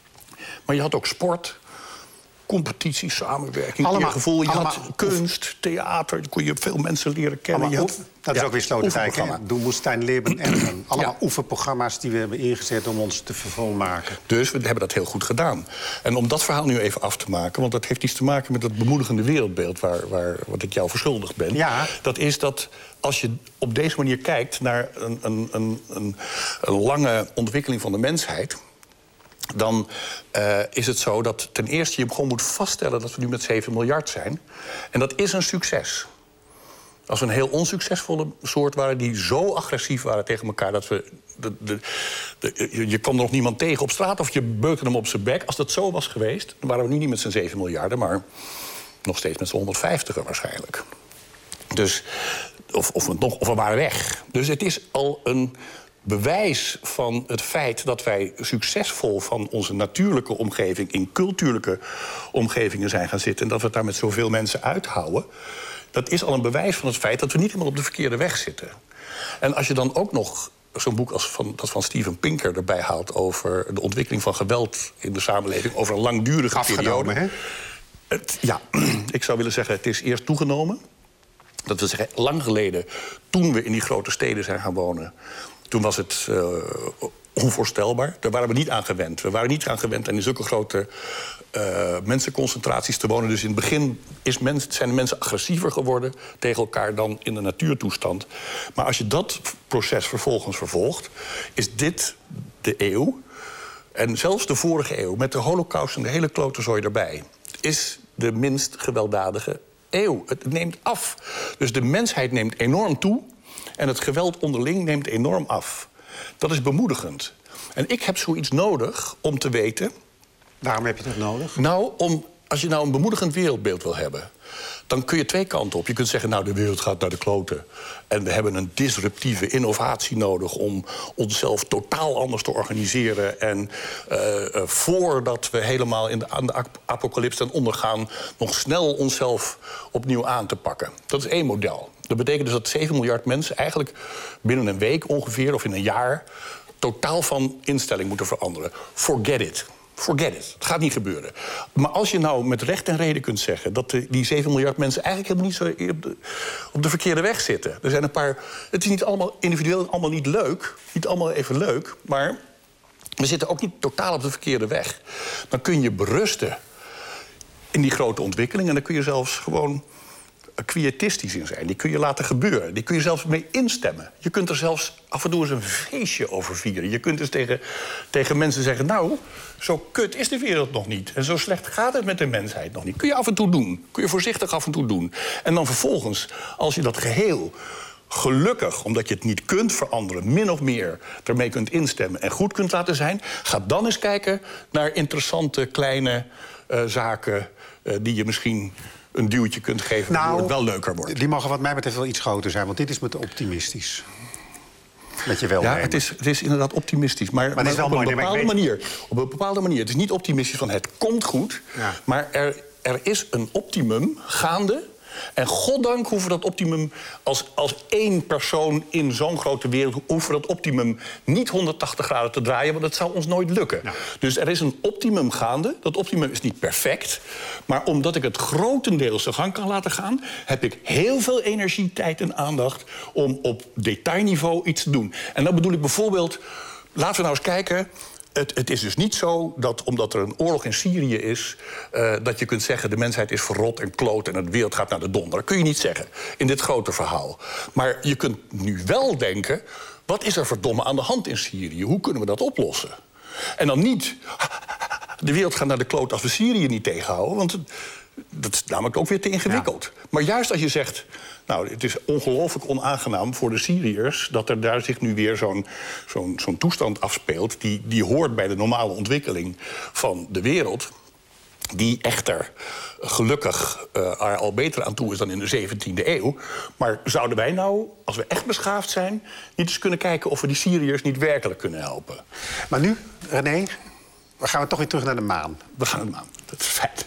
Maar je had ook sport, competitie, samenwerking, allemaal, gevoel. Je allemaal, had kunst, theater, dan kon je veel mensen leren kennen. Je had, dat is ja, ook weer Sloterdijk. Du musst dein Leben ändern. Allemaal ja. oefenprogramma's die we hebben ingezet om ons te vervolmaken. Dus we hebben dat heel goed gedaan. En om dat verhaal nu even af te maken, want dat heeft iets te maken met dat bemoedigende wereldbeeld waar, waar, wat ik jou verschuldigd ben. Ja. Dat is dat als je op deze manier kijkt naar een, een, een, een, een lange ontwikkeling van de mensheid, dan uh, is het zo dat ten eerste je gewoon moet vaststellen dat we nu met zeven miljard zijn. En dat is een succes. Als we een heel onsuccesvolle soort waren die zo agressief waren tegen elkaar dat we de, de, de, je, je kwam er nog niemand tegen op straat of je beukte hem op zijn bek. Als dat zo was geweest, dan waren we nu niet met z'n zeven miljarden, maar nog steeds met z'n honderdvijftiger waarschijnlijk. Dus, of, of, we nog, of we waren weg. Dus het is al een bewijs van het feit dat wij succesvol van onze natuurlijke omgeving in cultuurlijke omgevingen zijn gaan zitten en dat we het daar met zoveel mensen uithouden. Dat is al een bewijs van het feit dat we niet helemaal op de verkeerde weg zitten. En als je dan ook nog zo'n boek als van, dat van Steven Pinker erbij haalt over de ontwikkeling van geweld in de samenleving over een langdurige Afgenomen, periode. Hè? Het, ja, ik zou willen zeggen, het is eerst toegenomen. Dat wil zeggen, lang geleden, toen we in die grote steden zijn gaan wonen, toen was het uh, onvoorstelbaar. Daar waren we niet aan gewend. We waren niet aan gewend aan in zulke grote uh, mensenconcentraties te wonen. Dus in het begin is mens, zijn de mensen agressiever geworden tegen elkaar dan in de natuurtoestand. Maar als je dat proces vervolgens vervolgt, is dit de eeuw. en zelfs de vorige eeuw, met de Holocaust en de hele klotenzooi erbij, is de minst gewelddadige eeuw. Het neemt af. Dus de mensheid neemt enorm toe en het geweld onderling neemt enorm af. Dat is bemoedigend. En ik heb zoiets nodig om te weten... Waarom heb je dat nodig? Nou, om, als je nou een bemoedigend wereldbeeld wil hebben, dan kun je twee kanten op. Je kunt zeggen, nou, de wereld gaat naar de kloten. En we hebben een disruptieve innovatie nodig om onszelf totaal anders te organiseren. En uh, uh, voordat we helemaal in de, aan de ap apocalyps ten onder gaan, nog snel onszelf opnieuw aan te pakken. Dat is één model. Dat betekent dus dat zeven miljard mensen eigenlijk binnen een week ongeveer, of in een jaar, totaal van instelling moeten veranderen. Forget it. Forget it. Het gaat niet gebeuren. Maar als je nou met recht en reden kunt zeggen dat de, die zeven miljard mensen eigenlijk helemaal niet zo op de, op de verkeerde weg zitten. Er zijn een paar. Het is niet allemaal individueel allemaal niet leuk. Niet allemaal even leuk. Maar we zitten ook niet totaal op de verkeerde weg. Dan kun je berusten in die grote ontwikkeling. En dan kun je zelfs gewoon quietistisch in zijn. Die kun je laten gebeuren. Die kun je zelfs mee instemmen. Je kunt er zelfs af en toe eens een feestje over vieren. Je kunt dus tegen, tegen mensen zeggen, nou, zo kut is de wereld nog niet. En zo slecht gaat het met de mensheid nog niet. Kun je af en toe doen. Kun je voorzichtig af en toe doen. En dan vervolgens, als je dat geheel gelukkig, omdat je het niet kunt veranderen, min of meer ermee kunt instemmen en goed kunt laten zijn, ga dan eens kijken naar interessante kleine uh, zaken uh, die je misschien een duwtje kunt geven, nou, waardoor het wel leuker wordt. Die mogen wat mij betreft wel iets groter zijn, want dit is me te optimistisch. Met je wel. Ja, het is, het is inderdaad optimistisch, maar, maar, maar op, een bepaalde manier, op een bepaalde manier. Het is niet optimistisch van het komt goed, ja. maar er, er is een optimum gaande. En goddank hoeven we dat optimum als, als één persoon in zo'n grote wereld, hoeven we dat optimum niet honderdtachtig graden te draaien, want dat zou ons nooit lukken. Ja. Dus er is een optimum gaande. Dat optimum is niet perfect. Maar omdat ik het grotendeels zijn gang kan laten gaan, heb ik heel veel energie, tijd en aandacht om op detailniveau iets te doen. En dan bedoel ik bijvoorbeeld, laten we nou eens kijken. Het, het is dus niet zo dat omdat er een oorlog in Syrië is, Uh, dat je kunt zeggen de mensheid is verrot en kloot en de wereld gaat naar de donder. Dat kun je niet zeggen in dit grote verhaal. Maar je kunt nu wel denken, wat is er verdomme aan de hand in Syrië? Hoe kunnen we dat oplossen? En dan niet, de wereld gaat naar de kloot als we Syrië niet tegenhouden, want dat is namelijk ook weer te ingewikkeld. Ja. Maar juist als je zegt, nou, het is ongelooflijk onaangenaam voor de Syriërs dat er daar zich nu weer zo'n zo'n zo'n toestand afspeelt, die, die hoort bij de normale ontwikkeling van de wereld, die echter gelukkig uh, er al beter aan toe is dan in de zeventiende eeuw. Maar zouden wij nou, als we echt beschaafd zijn, niet eens kunnen kijken of we die Syriërs niet werkelijk kunnen helpen? Maar nu, René, we gaan we toch weer terug naar de maan. We gaan naar de maan, dat is feit.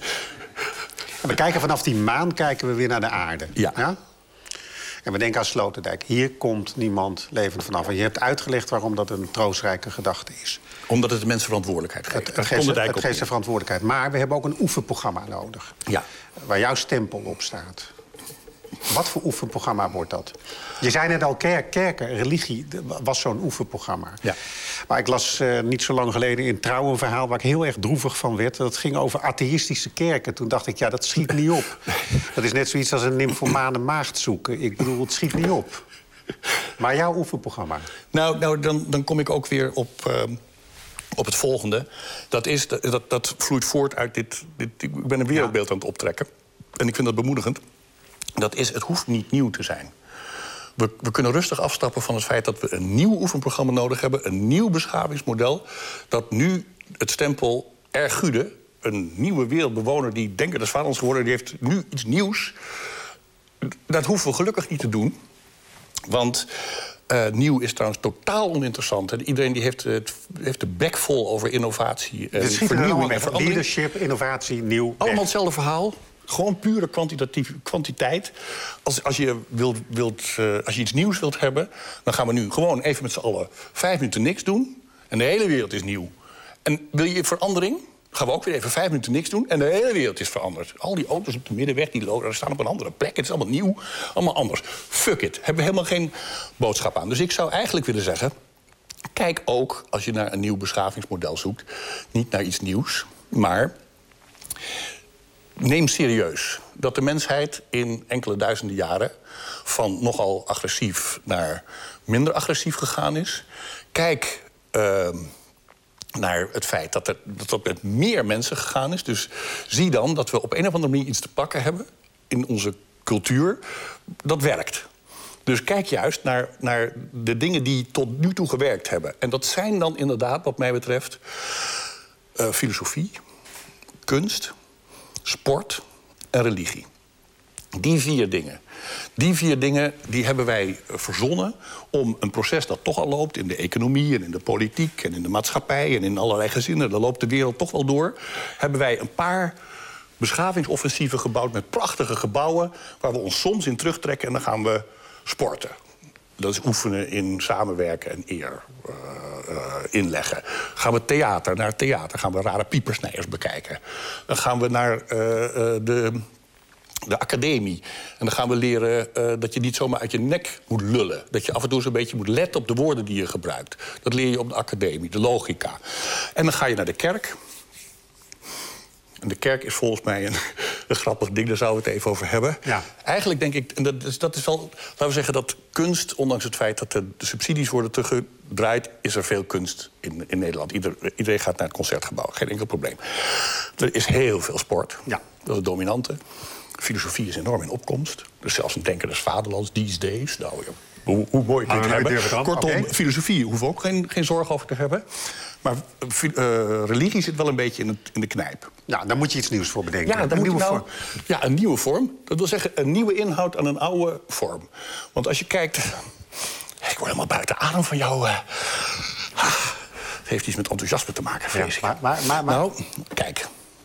En we kijken vanaf die maan kijken we weer naar de aarde. Ja. ja? En we denken aan Sloterdijk. Hier komt niemand levend vanaf. En je hebt uitgelegd waarom dat een troostrijke gedachte is. Omdat het de mensen verantwoordelijkheid geeft. Het, het geeft, het geeft ze verantwoordelijkheid. Maar we hebben ook een oefenprogramma nodig. Ja. Waar jouw stempel op staat. Wat voor oefenprogramma wordt dat? Je zei net al, kerk, kerken, religie was zo'n oefenprogramma. Ja. Maar ik las uh, niet zo lang geleden in Trouw een verhaal waar ik heel erg droevig van werd. Dat ging over atheïstische kerken. Toen dacht ik, ja, dat schiet niet op. Dat is net zoiets als een nymphomane maagd zoeken. Ik bedoel, het schiet niet op. Maar jouw oefenprogramma? Nou, nou dan, dan kom ik ook weer op, uh, op het volgende. Dat, is, dat, dat vloeit voort uit dit, dit... Ik ben een wereldbeeld ja. aan het optrekken. En ik vind dat bemoedigend. Dat is, het hoeft niet nieuw te zijn. We, we kunnen rustig afstappen van het feit dat we een nieuw oefenprogramma nodig hebben. Een nieuw beschavingsmodel. Dat nu het stempel Ergude, een nieuwe wereldbewoner die denkt dat is van ons geworden, die heeft nu iets nieuws. Dat hoeven we gelukkig niet te doen. Want uh, nieuw is trouwens totaal oninteressant. En iedereen die heeft, het, heeft de bek vol over innovatie en dus vernieuwing en verandering. Leadership, innovatie, nieuw. Allemaal hetzelfde verhaal. Gewoon pure kwantitatieve kwantiteit. Als, als, je wilt, wilt, uh, als je iets nieuws wilt hebben, dan gaan we nu gewoon even met z'n allen vijf minuten niks doen. En de hele wereld is nieuw. En wil je verandering? Gaan we ook weer even vijf minuten niks doen. En de hele wereld is veranderd. Al die auto's op de middenweg, die lopen, staan op een andere plek. Het is allemaal nieuw, allemaal anders. Fuck it. Hebben we helemaal geen boodschap aan. Dus ik zou eigenlijk willen zeggen, kijk ook, als je naar een nieuw beschavingsmodel zoekt, niet naar iets nieuws, maar neem serieus dat de mensheid in enkele duizenden jaren van nogal agressief naar minder agressief gegaan is. Kijk uh, naar het feit dat, er, dat dat met meer mensen gegaan is. Dus zie dan dat we op een of andere manier iets te pakken hebben in onze cultuur. Dat werkt. Dus kijk juist naar, naar de dingen die tot nu toe gewerkt hebben. En dat zijn dan inderdaad, wat mij betreft, uh, filosofie, kunst, sport en religie. Die vier dingen. Die vier dingen die hebben wij verzonnen om een proces dat toch al loopt in de economie en in de politiek en in de maatschappij en in allerlei gezinnen, daar loopt de wereld toch wel door, hebben wij een paar beschavingsoffensieven gebouwd met prachtige gebouwen waar we ons soms in terugtrekken en dan gaan we sporten. Dat is oefenen in samenwerken en eer uh, uh, inleggen. Gaan we theater, naar theater, gaan we rare piepersnijers bekijken. Dan gaan we naar uh, uh, de... de academie. En dan gaan we leren uh, dat je niet zomaar uit je nek moet lullen. Dat je af en toe eens een beetje moet letten op de woorden die je gebruikt. Dat leer je op de academie, de logica. En dan ga je naar de kerk. En de kerk is volgens mij een, een grappig ding, daar zouden we het even over hebben. Ja. Eigenlijk denk ik, en dat is, dat is wel, laten we zeggen dat kunst, ondanks het feit dat de, de subsidies worden teruggedraaid, is er veel kunst in, in Nederland. Ieder, iedereen gaat naar het concertgebouw, geen enkel probleem. Er is heel veel sport, ja. Dat is het dominante. Filosofie is enorm in opkomst. Dus zelfs een denker des vaderlands, these days. Nou, hoe, hoe mooi kun je het hebben. Kortom, okay. Filosofie hoeven we ook geen, geen zorgen over te hebben. Maar uh, religie zit wel een beetje in, het, in de knijp. Nou, daar moet je iets nieuws voor bedenken. Ja, dan moet je nou, ja, een nieuwe vorm. Dat wil zeggen, een nieuwe inhoud aan een oude vorm. Want als je kijkt... Ik word helemaal buiten adem van jou. Uh, het heeft iets met enthousiasme te maken, vrees ik. Ja, maar, maar, maar, maar... Nou, kijk...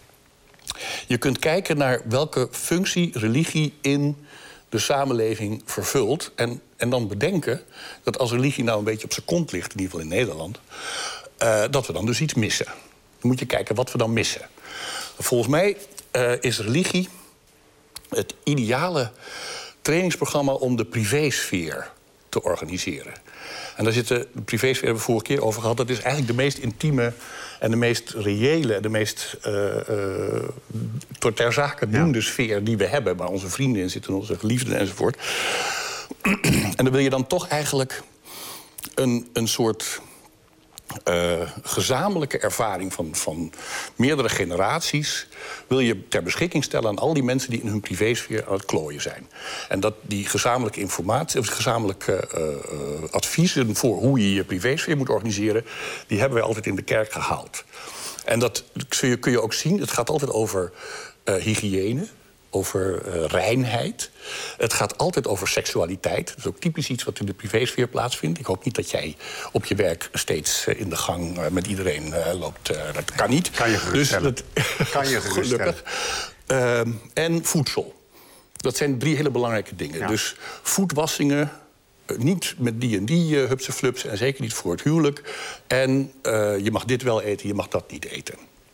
Je kunt kijken naar welke functie religie in de samenleving vervult. En, en dan bedenken dat als religie nou een beetje op zijn kont ligt, in ieder geval in Nederland, Uh, dat we dan dus iets missen. Dan moet je kijken wat we dan missen. Volgens mij uh, is religie het ideale trainingsprogramma om de privésfeer te organiseren. En daar zitten de privésfeer, hebben we vorige keer over gehad. Dat is eigenlijk de meest intieme en de meest reële en de meest uh, uh, ter zake doende ja. sfeer die we hebben. Waar onze vrienden in zitten, onze geliefden enzovoort. En dan wil je dan toch eigenlijk een, een soort uh, gezamenlijke ervaring van, van meerdere generaties wil je ter beschikking stellen aan al die mensen die in hun privésfeer aan het klooien zijn. En dat die gezamenlijke informatie, of gezamenlijke uh, uh, adviezen voor hoe je je privésfeer moet organiseren, die hebben wij altijd in de kerk gehaald. En dat kun je ook zien, het gaat altijd over uh, hygiëne, over uh, reinheid. Het gaat altijd over seksualiteit. Dat is ook typisch iets wat in de privésfeer plaatsvindt. Ik hoop niet dat jij op je werk steeds uh, in de gang uh, met iedereen uh, loopt. Uh, dat kan niet. Kan je geruststellen. Dus dat, kan je geruststellen. Uh, en voedsel. Dat zijn drie hele belangrijke dingen. Ja. Dus voetwassingen, uh, niet met die en die uh, hupse flups en zeker niet voor het huwelijk. En uh, je mag dit wel eten, je mag dat niet eten.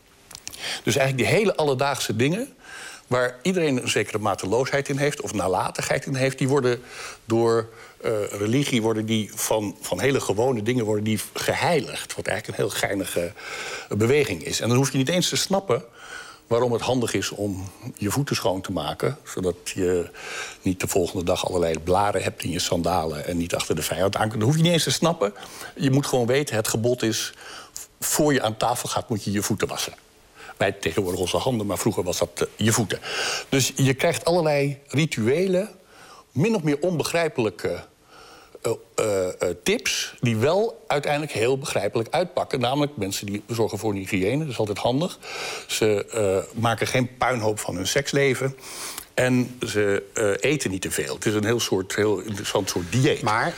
Dus eigenlijk die hele alledaagse dingen waar iedereen een zekere mateloosheid in heeft of nalatigheid in heeft, die worden door uh, religie worden die van, van hele gewone dingen worden die geheiligd. Wat eigenlijk een heel geinige beweging is. En dan hoef je niet eens te snappen waarom het handig is om je voeten schoon te maken, zodat je niet de volgende dag allerlei blaren hebt in je sandalen en niet achter de vijand aan. Dat hoef je niet eens te snappen. Je moet gewoon weten, het gebod is, voor je aan tafel gaat, moet je je voeten wassen. Wij tegenwoordig onze handen, maar vroeger was dat uh, je voeten. Dus je krijgt allerlei rituelen, min of meer onbegrijpelijke uh, uh, uh, tips, die wel uiteindelijk heel begrijpelijk uitpakken. Namelijk mensen die zorgen voor hun hygiëne, dat is altijd handig. Ze uh, maken geen puinhoop van hun seksleven. En ze uh, eten niet te veel. Het is een heel, soort, heel interessant soort dieet. Maar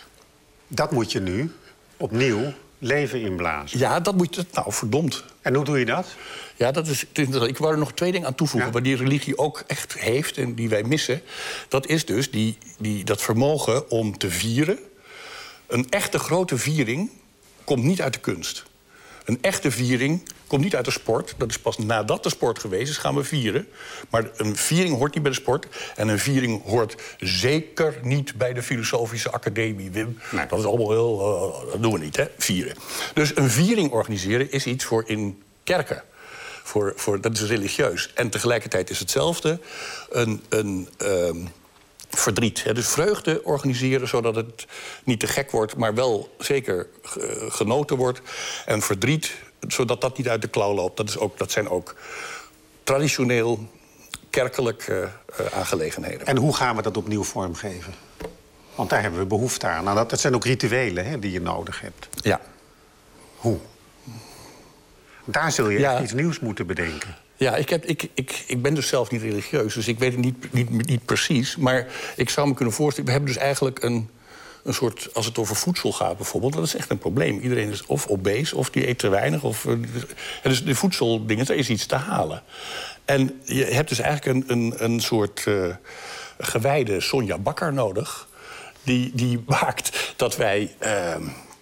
dat moet je nu opnieuw leven inblazen. Ja, dat moet je. Nou, verdomd. En hoe doe je dat? Ja, dat is, ik wou er nog twee dingen aan toevoegen, ja, waar die religie ook echt heeft en die wij missen. Dat is dus die, die, dat vermogen om te vieren. Een echte grote viering komt niet uit de kunst. Een echte viering komt niet uit de sport. Dat is pas nadat de sport geweest is, gaan we vieren. Maar een viering hoort niet bij de sport. En een viering hoort zeker niet bij de Filosofische Academie, Wim. Nee. Dat is allemaal heel... Uh, dat doen we niet, hè, vieren. Dus een viering organiseren is iets voor in kerken. Voor, voor, dat is religieus. En tegelijkertijd is hetzelfde een, een, um, verdriet. Hè. Dus vreugde organiseren zodat het niet te gek wordt, maar wel zeker genoten wordt. En verdriet, zodat dat niet uit de klauw loopt. Dat, is ook, dat zijn ook traditioneel kerkelijke uh, aangelegenheden. En hoe gaan we dat opnieuw vormgeven? Want daar hebben we behoefte aan. Nou, dat, dat zijn ook rituelen, hè, die je nodig hebt. Ja. Hoe? Daar zul je ja. echt iets nieuws moeten bedenken. Ja, ik, heb, ik, ik, ik ben dus zelf niet religieus, dus ik weet het niet, niet, niet precies. Maar ik zou me kunnen voorstellen, we hebben dus eigenlijk een, een soort... als het over voedsel gaat bijvoorbeeld, dat is echt een probleem. Iedereen is of obese, of die eet te weinig. Of, dus de voedseldingen, er is iets te halen. En je hebt dus eigenlijk een, een, een soort uh, gewijde Sonja Bakker nodig... Die, die maakt dat wij... Uh,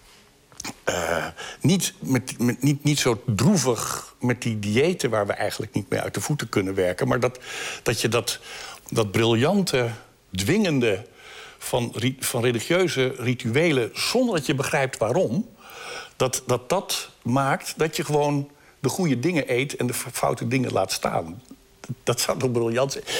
Uh, niet, met, met, niet, niet zo droevig met die diëten waar we eigenlijk niet meer uit de voeten kunnen werken. Maar dat, dat je dat, dat briljante, dwingende van, van religieuze rituelen, zonder dat je begrijpt waarom, dat, dat dat maakt dat je gewoon de goede dingen eet en de foute dingen laat staan. Dat zou toch briljant zijn?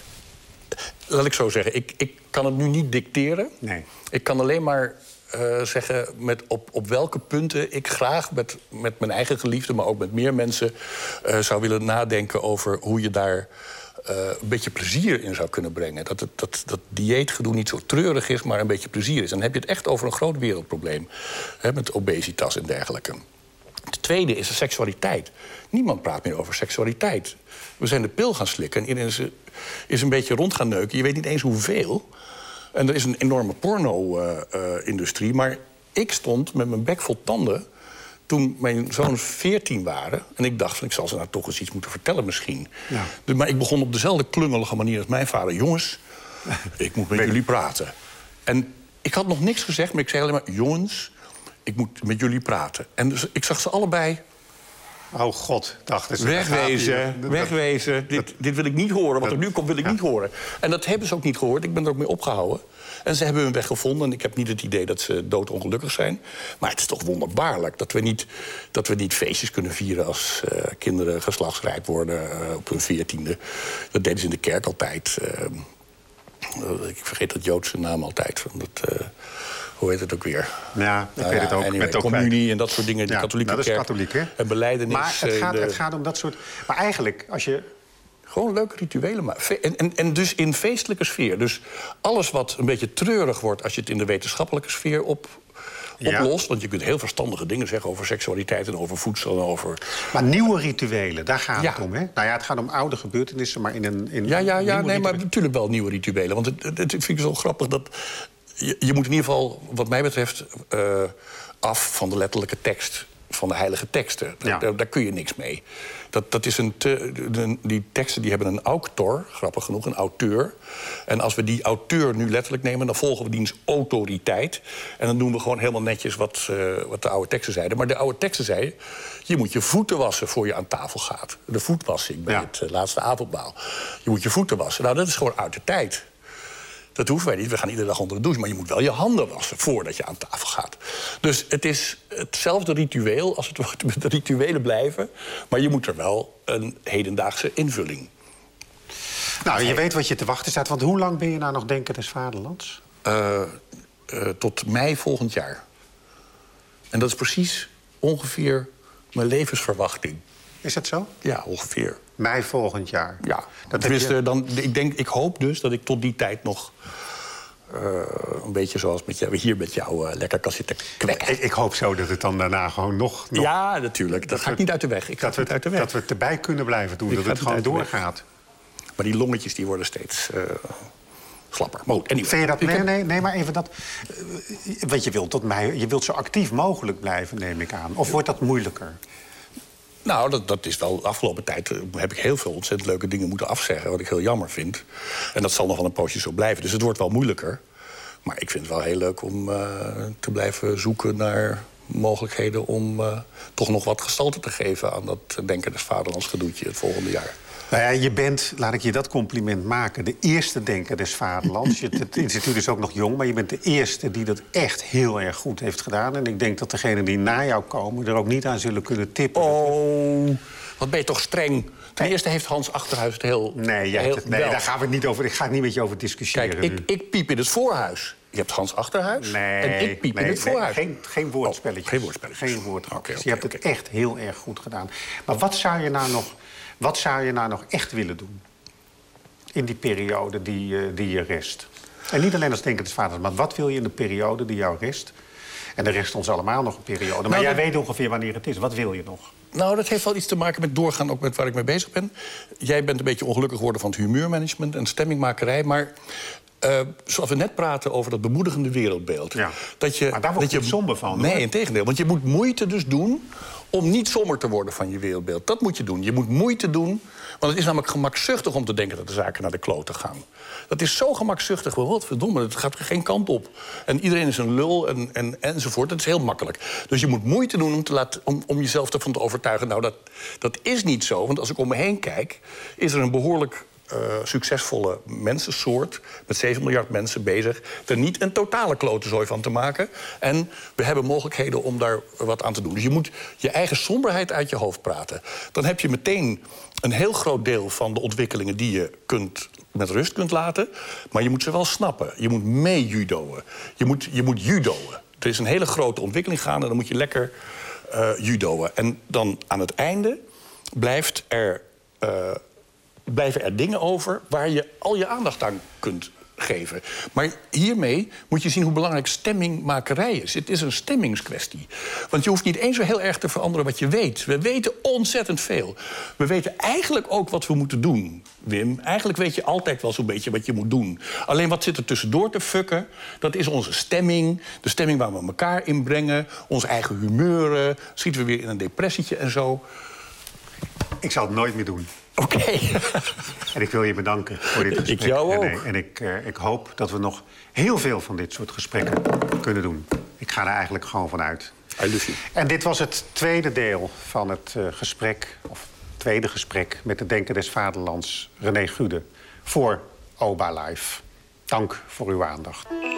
Laat ik zo zeggen, ik, ik kan het nu niet dicteren. Nee. Ik kan alleen maar... Uh, zeggen met op, op welke punten ik graag met, met mijn eigen geliefde, maar ook met meer mensen uh, zou willen nadenken over hoe je daar uh, een beetje plezier in zou kunnen brengen. Dat het dat, dat dieetgedoe niet zo treurig is, maar een beetje plezier is. Dan heb je het echt over een groot wereldprobleem. Hè, met obesitas en dergelijke. Het tweede is de seksualiteit. Niemand praat meer over seksualiteit. We zijn de pil gaan slikken en iedereen is, is een beetje rond gaan neuken. Je weet niet eens hoeveel. En er is een enorme porno-industrie. Uh, uh, maar ik stond met mijn bek vol tanden toen mijn zoons veertien waren. En ik dacht, van, ik zal ze nou toch eens iets moeten vertellen misschien. Ja. Dus, maar ik begon op dezelfde klungelige manier als mijn vader. Jongens, ik moet met jullie praten. En ik had nog niks gezegd, maar ik zei alleen maar... jongens, ik moet met jullie praten. En dus ik zag ze allebei... Oh god, dachten ze. Wegwezen, wegwezen. Dit, dit wil ik niet horen. Wat er nu komt, wil ik ja. niet horen. En dat hebben ze ook niet gehoord. Ik ben er ook mee opgehouden. En ze hebben hun weg gevonden. En ik heb niet het idee dat ze doodongelukkig zijn. Maar het is toch wonderbaarlijk dat we niet, dat we niet feestjes kunnen vieren... als uh, kinderen geslachtsrijp worden uh, op hun veertiende. Dat deden ze in de kerk altijd. Uh, ik vergeet dat Joodse naam altijd. Dat, uh, hoe heet het ook weer? Ja, ik nou, weet ja, het ook. Anyway, met ook communie en dat soort dingen. De ja, katholieke nou, dat is kerk. katholiek, hè? En belijdenis. Maar het gaat, de... het gaat om dat soort... Maar eigenlijk, als je... Gewoon leuke rituelen maken. En, en, en dus in feestelijke sfeer. Dus alles wat een beetje treurig wordt... als je het in de wetenschappelijke sfeer op, oplost... Ja. Want je kunt heel verstandige dingen zeggen over seksualiteit... en over voedsel en over... Maar nieuwe rituelen, daar gaat ja. het om, hè? Nou ja, het gaat om oude gebeurtenissen, maar in een... In ja, ja, ja nee, rituelen. Maar natuurlijk wel nieuwe rituelen. Want het, het, het vind ik zo grappig dat... Je, je moet in ieder geval, wat mij betreft... Uh, af van de letterlijke tekst... van de heilige teksten. Ja. Daar, daar kun je niks mee. Dat, dat is een te, de, die teksten die hebben een auctor, grappig genoeg, een auteur. En als we die auteur nu letterlijk nemen... dan volgen we diens autoriteit. En dan doen we gewoon helemaal netjes wat, uh, wat de oude teksten zeiden. Maar de oude teksten zeiden... je moet je voeten wassen voor je aan tafel gaat. De voetwassing bij ja. het uh, laatste avondmaal. Je moet je voeten wassen. Nou, dat is gewoon uit de tijd. Dat hoeven wij niet, we gaan iedere dag onder de douche... maar je moet wel je handen wassen voordat je aan tafel gaat. Dus het is hetzelfde ritueel als het wordt met de rituelen blijven... maar je moet er wel een hedendaagse invulling. Nou, je weet wat je te wachten staat. Want hoe lang ben je nou nog Denker des Vaderlands? Uh, uh, tot mei volgend jaar. En dat is precies ongeveer mijn levensverwachting. Is dat zo? Ja, ongeveer. Mei volgend jaar? Ja. Dat dus, je... dan, ik, denk, ik hoop dus dat ik tot die tijd nog... Uh, een beetje zoals met jou, hier met jou uh, lekker kan zitten kwekken. Ik, ik hoop zo dat het dan daarna gewoon nog... nog ja, natuurlijk. Dat, dat gaat niet uit de weg. Ik dat, we, uit de weg. dat we het erbij kunnen blijven doen. Ik dat het gewoon doorgaat. Maar die longetjes die worden steeds uh, slapper. Maar goed, anyway. Vind je dat? Nee, heb... nee, nee, maar even dat... Uh, want je wilt, tot mij, je wilt zo actief mogelijk blijven, neem ik aan. Of wordt dat moeilijker? Nou, dat, dat is wel... De afgelopen tijd uh, heb ik heel veel ontzettend leuke dingen moeten afzeggen... wat ik heel jammer vind. En dat zal nog wel een poosje zo blijven. Dus het wordt wel moeilijker. Maar ik vind het wel heel leuk om uh, te blijven zoeken naar mogelijkheden... om uh, toch nog wat gestalte te geven aan dat Denker des Vaderlands gedoetje het volgende jaar. Nou ja, je bent, laat ik je dat compliment maken, de eerste denker des vaderlands. Je, het instituut is ook nog jong, maar je bent de eerste die dat echt heel erg goed heeft gedaan. En ik denk dat degenen die na jou komen er ook niet aan zullen kunnen tippen. Oh, wat ben je toch streng. Ten eerste heeft Hans Achterhuis het heel... Nee, ja, heel het, nee daar gaan we het niet over. Ik ga het niet met je over discussiëren. Kijk, ik, nu. ik piep in het voorhuis. Je hebt Hans Achterhuis nee, en ik piep nee, in het voorhuis. Nee, geen, geen woordspelletjes. Oh, geen woordspelletjes. Geen woordspelletjes. Okay, okay, je hebt okay. het echt heel erg goed gedaan. Maar wat zou je nou nog, wat zou je nou nog echt willen doen? In die periode die, uh, die je rest. En niet alleen als denker des vaders, maar wat wil je in de periode die jou rest? En er rest ons allemaal nog een periode. Maar nou, jij dat... weet ongeveer wanneer het is. Wat wil je nog? Nou, dat heeft wel iets te maken met doorgaan, ook met waar ik mee bezig ben. Jij bent een beetje ongelukkig geworden van het humeurmanagement en stemmingmakerij. Maar uh, zoals we net praten over dat bemoedigende wereldbeeld. Ja. Dat je, maar daar word dat je je somber van. Nee, hoor. integendeel. Want je moet moeite dus doen om niet somber te worden van je wereldbeeld. Dat moet je doen. Je moet moeite doen. Want het is namelijk gemakzuchtig om te denken dat de zaken naar de kloten gaan. Dat is zo gemakzuchtig. Wat verdomme, het gaat er geen kant op. En iedereen is een lul en, en, enzovoort. Dat is heel makkelijk. Dus je moet moeite doen om, te laten, om, om jezelf ervan te overtuigen. Nou, dat, dat is niet zo. Want als ik om me heen kijk, is er een behoorlijk uh, succesvolle mensensoort met zeven miljard mensen bezig er niet een totale klotenzooi van te maken. En we hebben mogelijkheden om daar wat aan te doen. Dus je moet je eigen somberheid uit je hoofd praten. Dan heb je meteen een heel groot deel van de ontwikkelingen die je kunt, met rust kunt laten. Maar je moet ze wel snappen. Je moet mee judoën. Je moet, je moet judoën. Er is een hele grote ontwikkeling gaande en dan moet je lekker uh, judoën. En dan aan het einde blijft er, uh, blijven er dingen over waar je al je aandacht aan kunt geven. Maar hiermee moet je zien hoe belangrijk stemmingmakerij is. Het is een stemmingskwestie. Want je hoeft niet eens zo heel erg te veranderen wat je weet. We weten ontzettend veel. We weten eigenlijk ook wat we moeten doen, Wim. Eigenlijk weet je altijd wel zo'n beetje wat je moet doen. Alleen wat zit er tussendoor te fucken, dat is onze stemming. De stemming waar we elkaar in brengen. Onze eigen humeuren. Schieten we weer in een depressietje en zo. Ik zal het nooit meer doen. Oké. Okay. En ik wil je bedanken voor dit gesprek. Ik jou ook. En, en ik, uh, ik hoop dat we nog heel veel van dit soort gesprekken kunnen doen. Ik ga er eigenlijk gewoon van uit. I love you. En dit was het tweede deel van het uh, gesprek, of tweede gesprek met de Denker des Vaderlands, René Gude, voor Oba Live. Dank voor uw aandacht.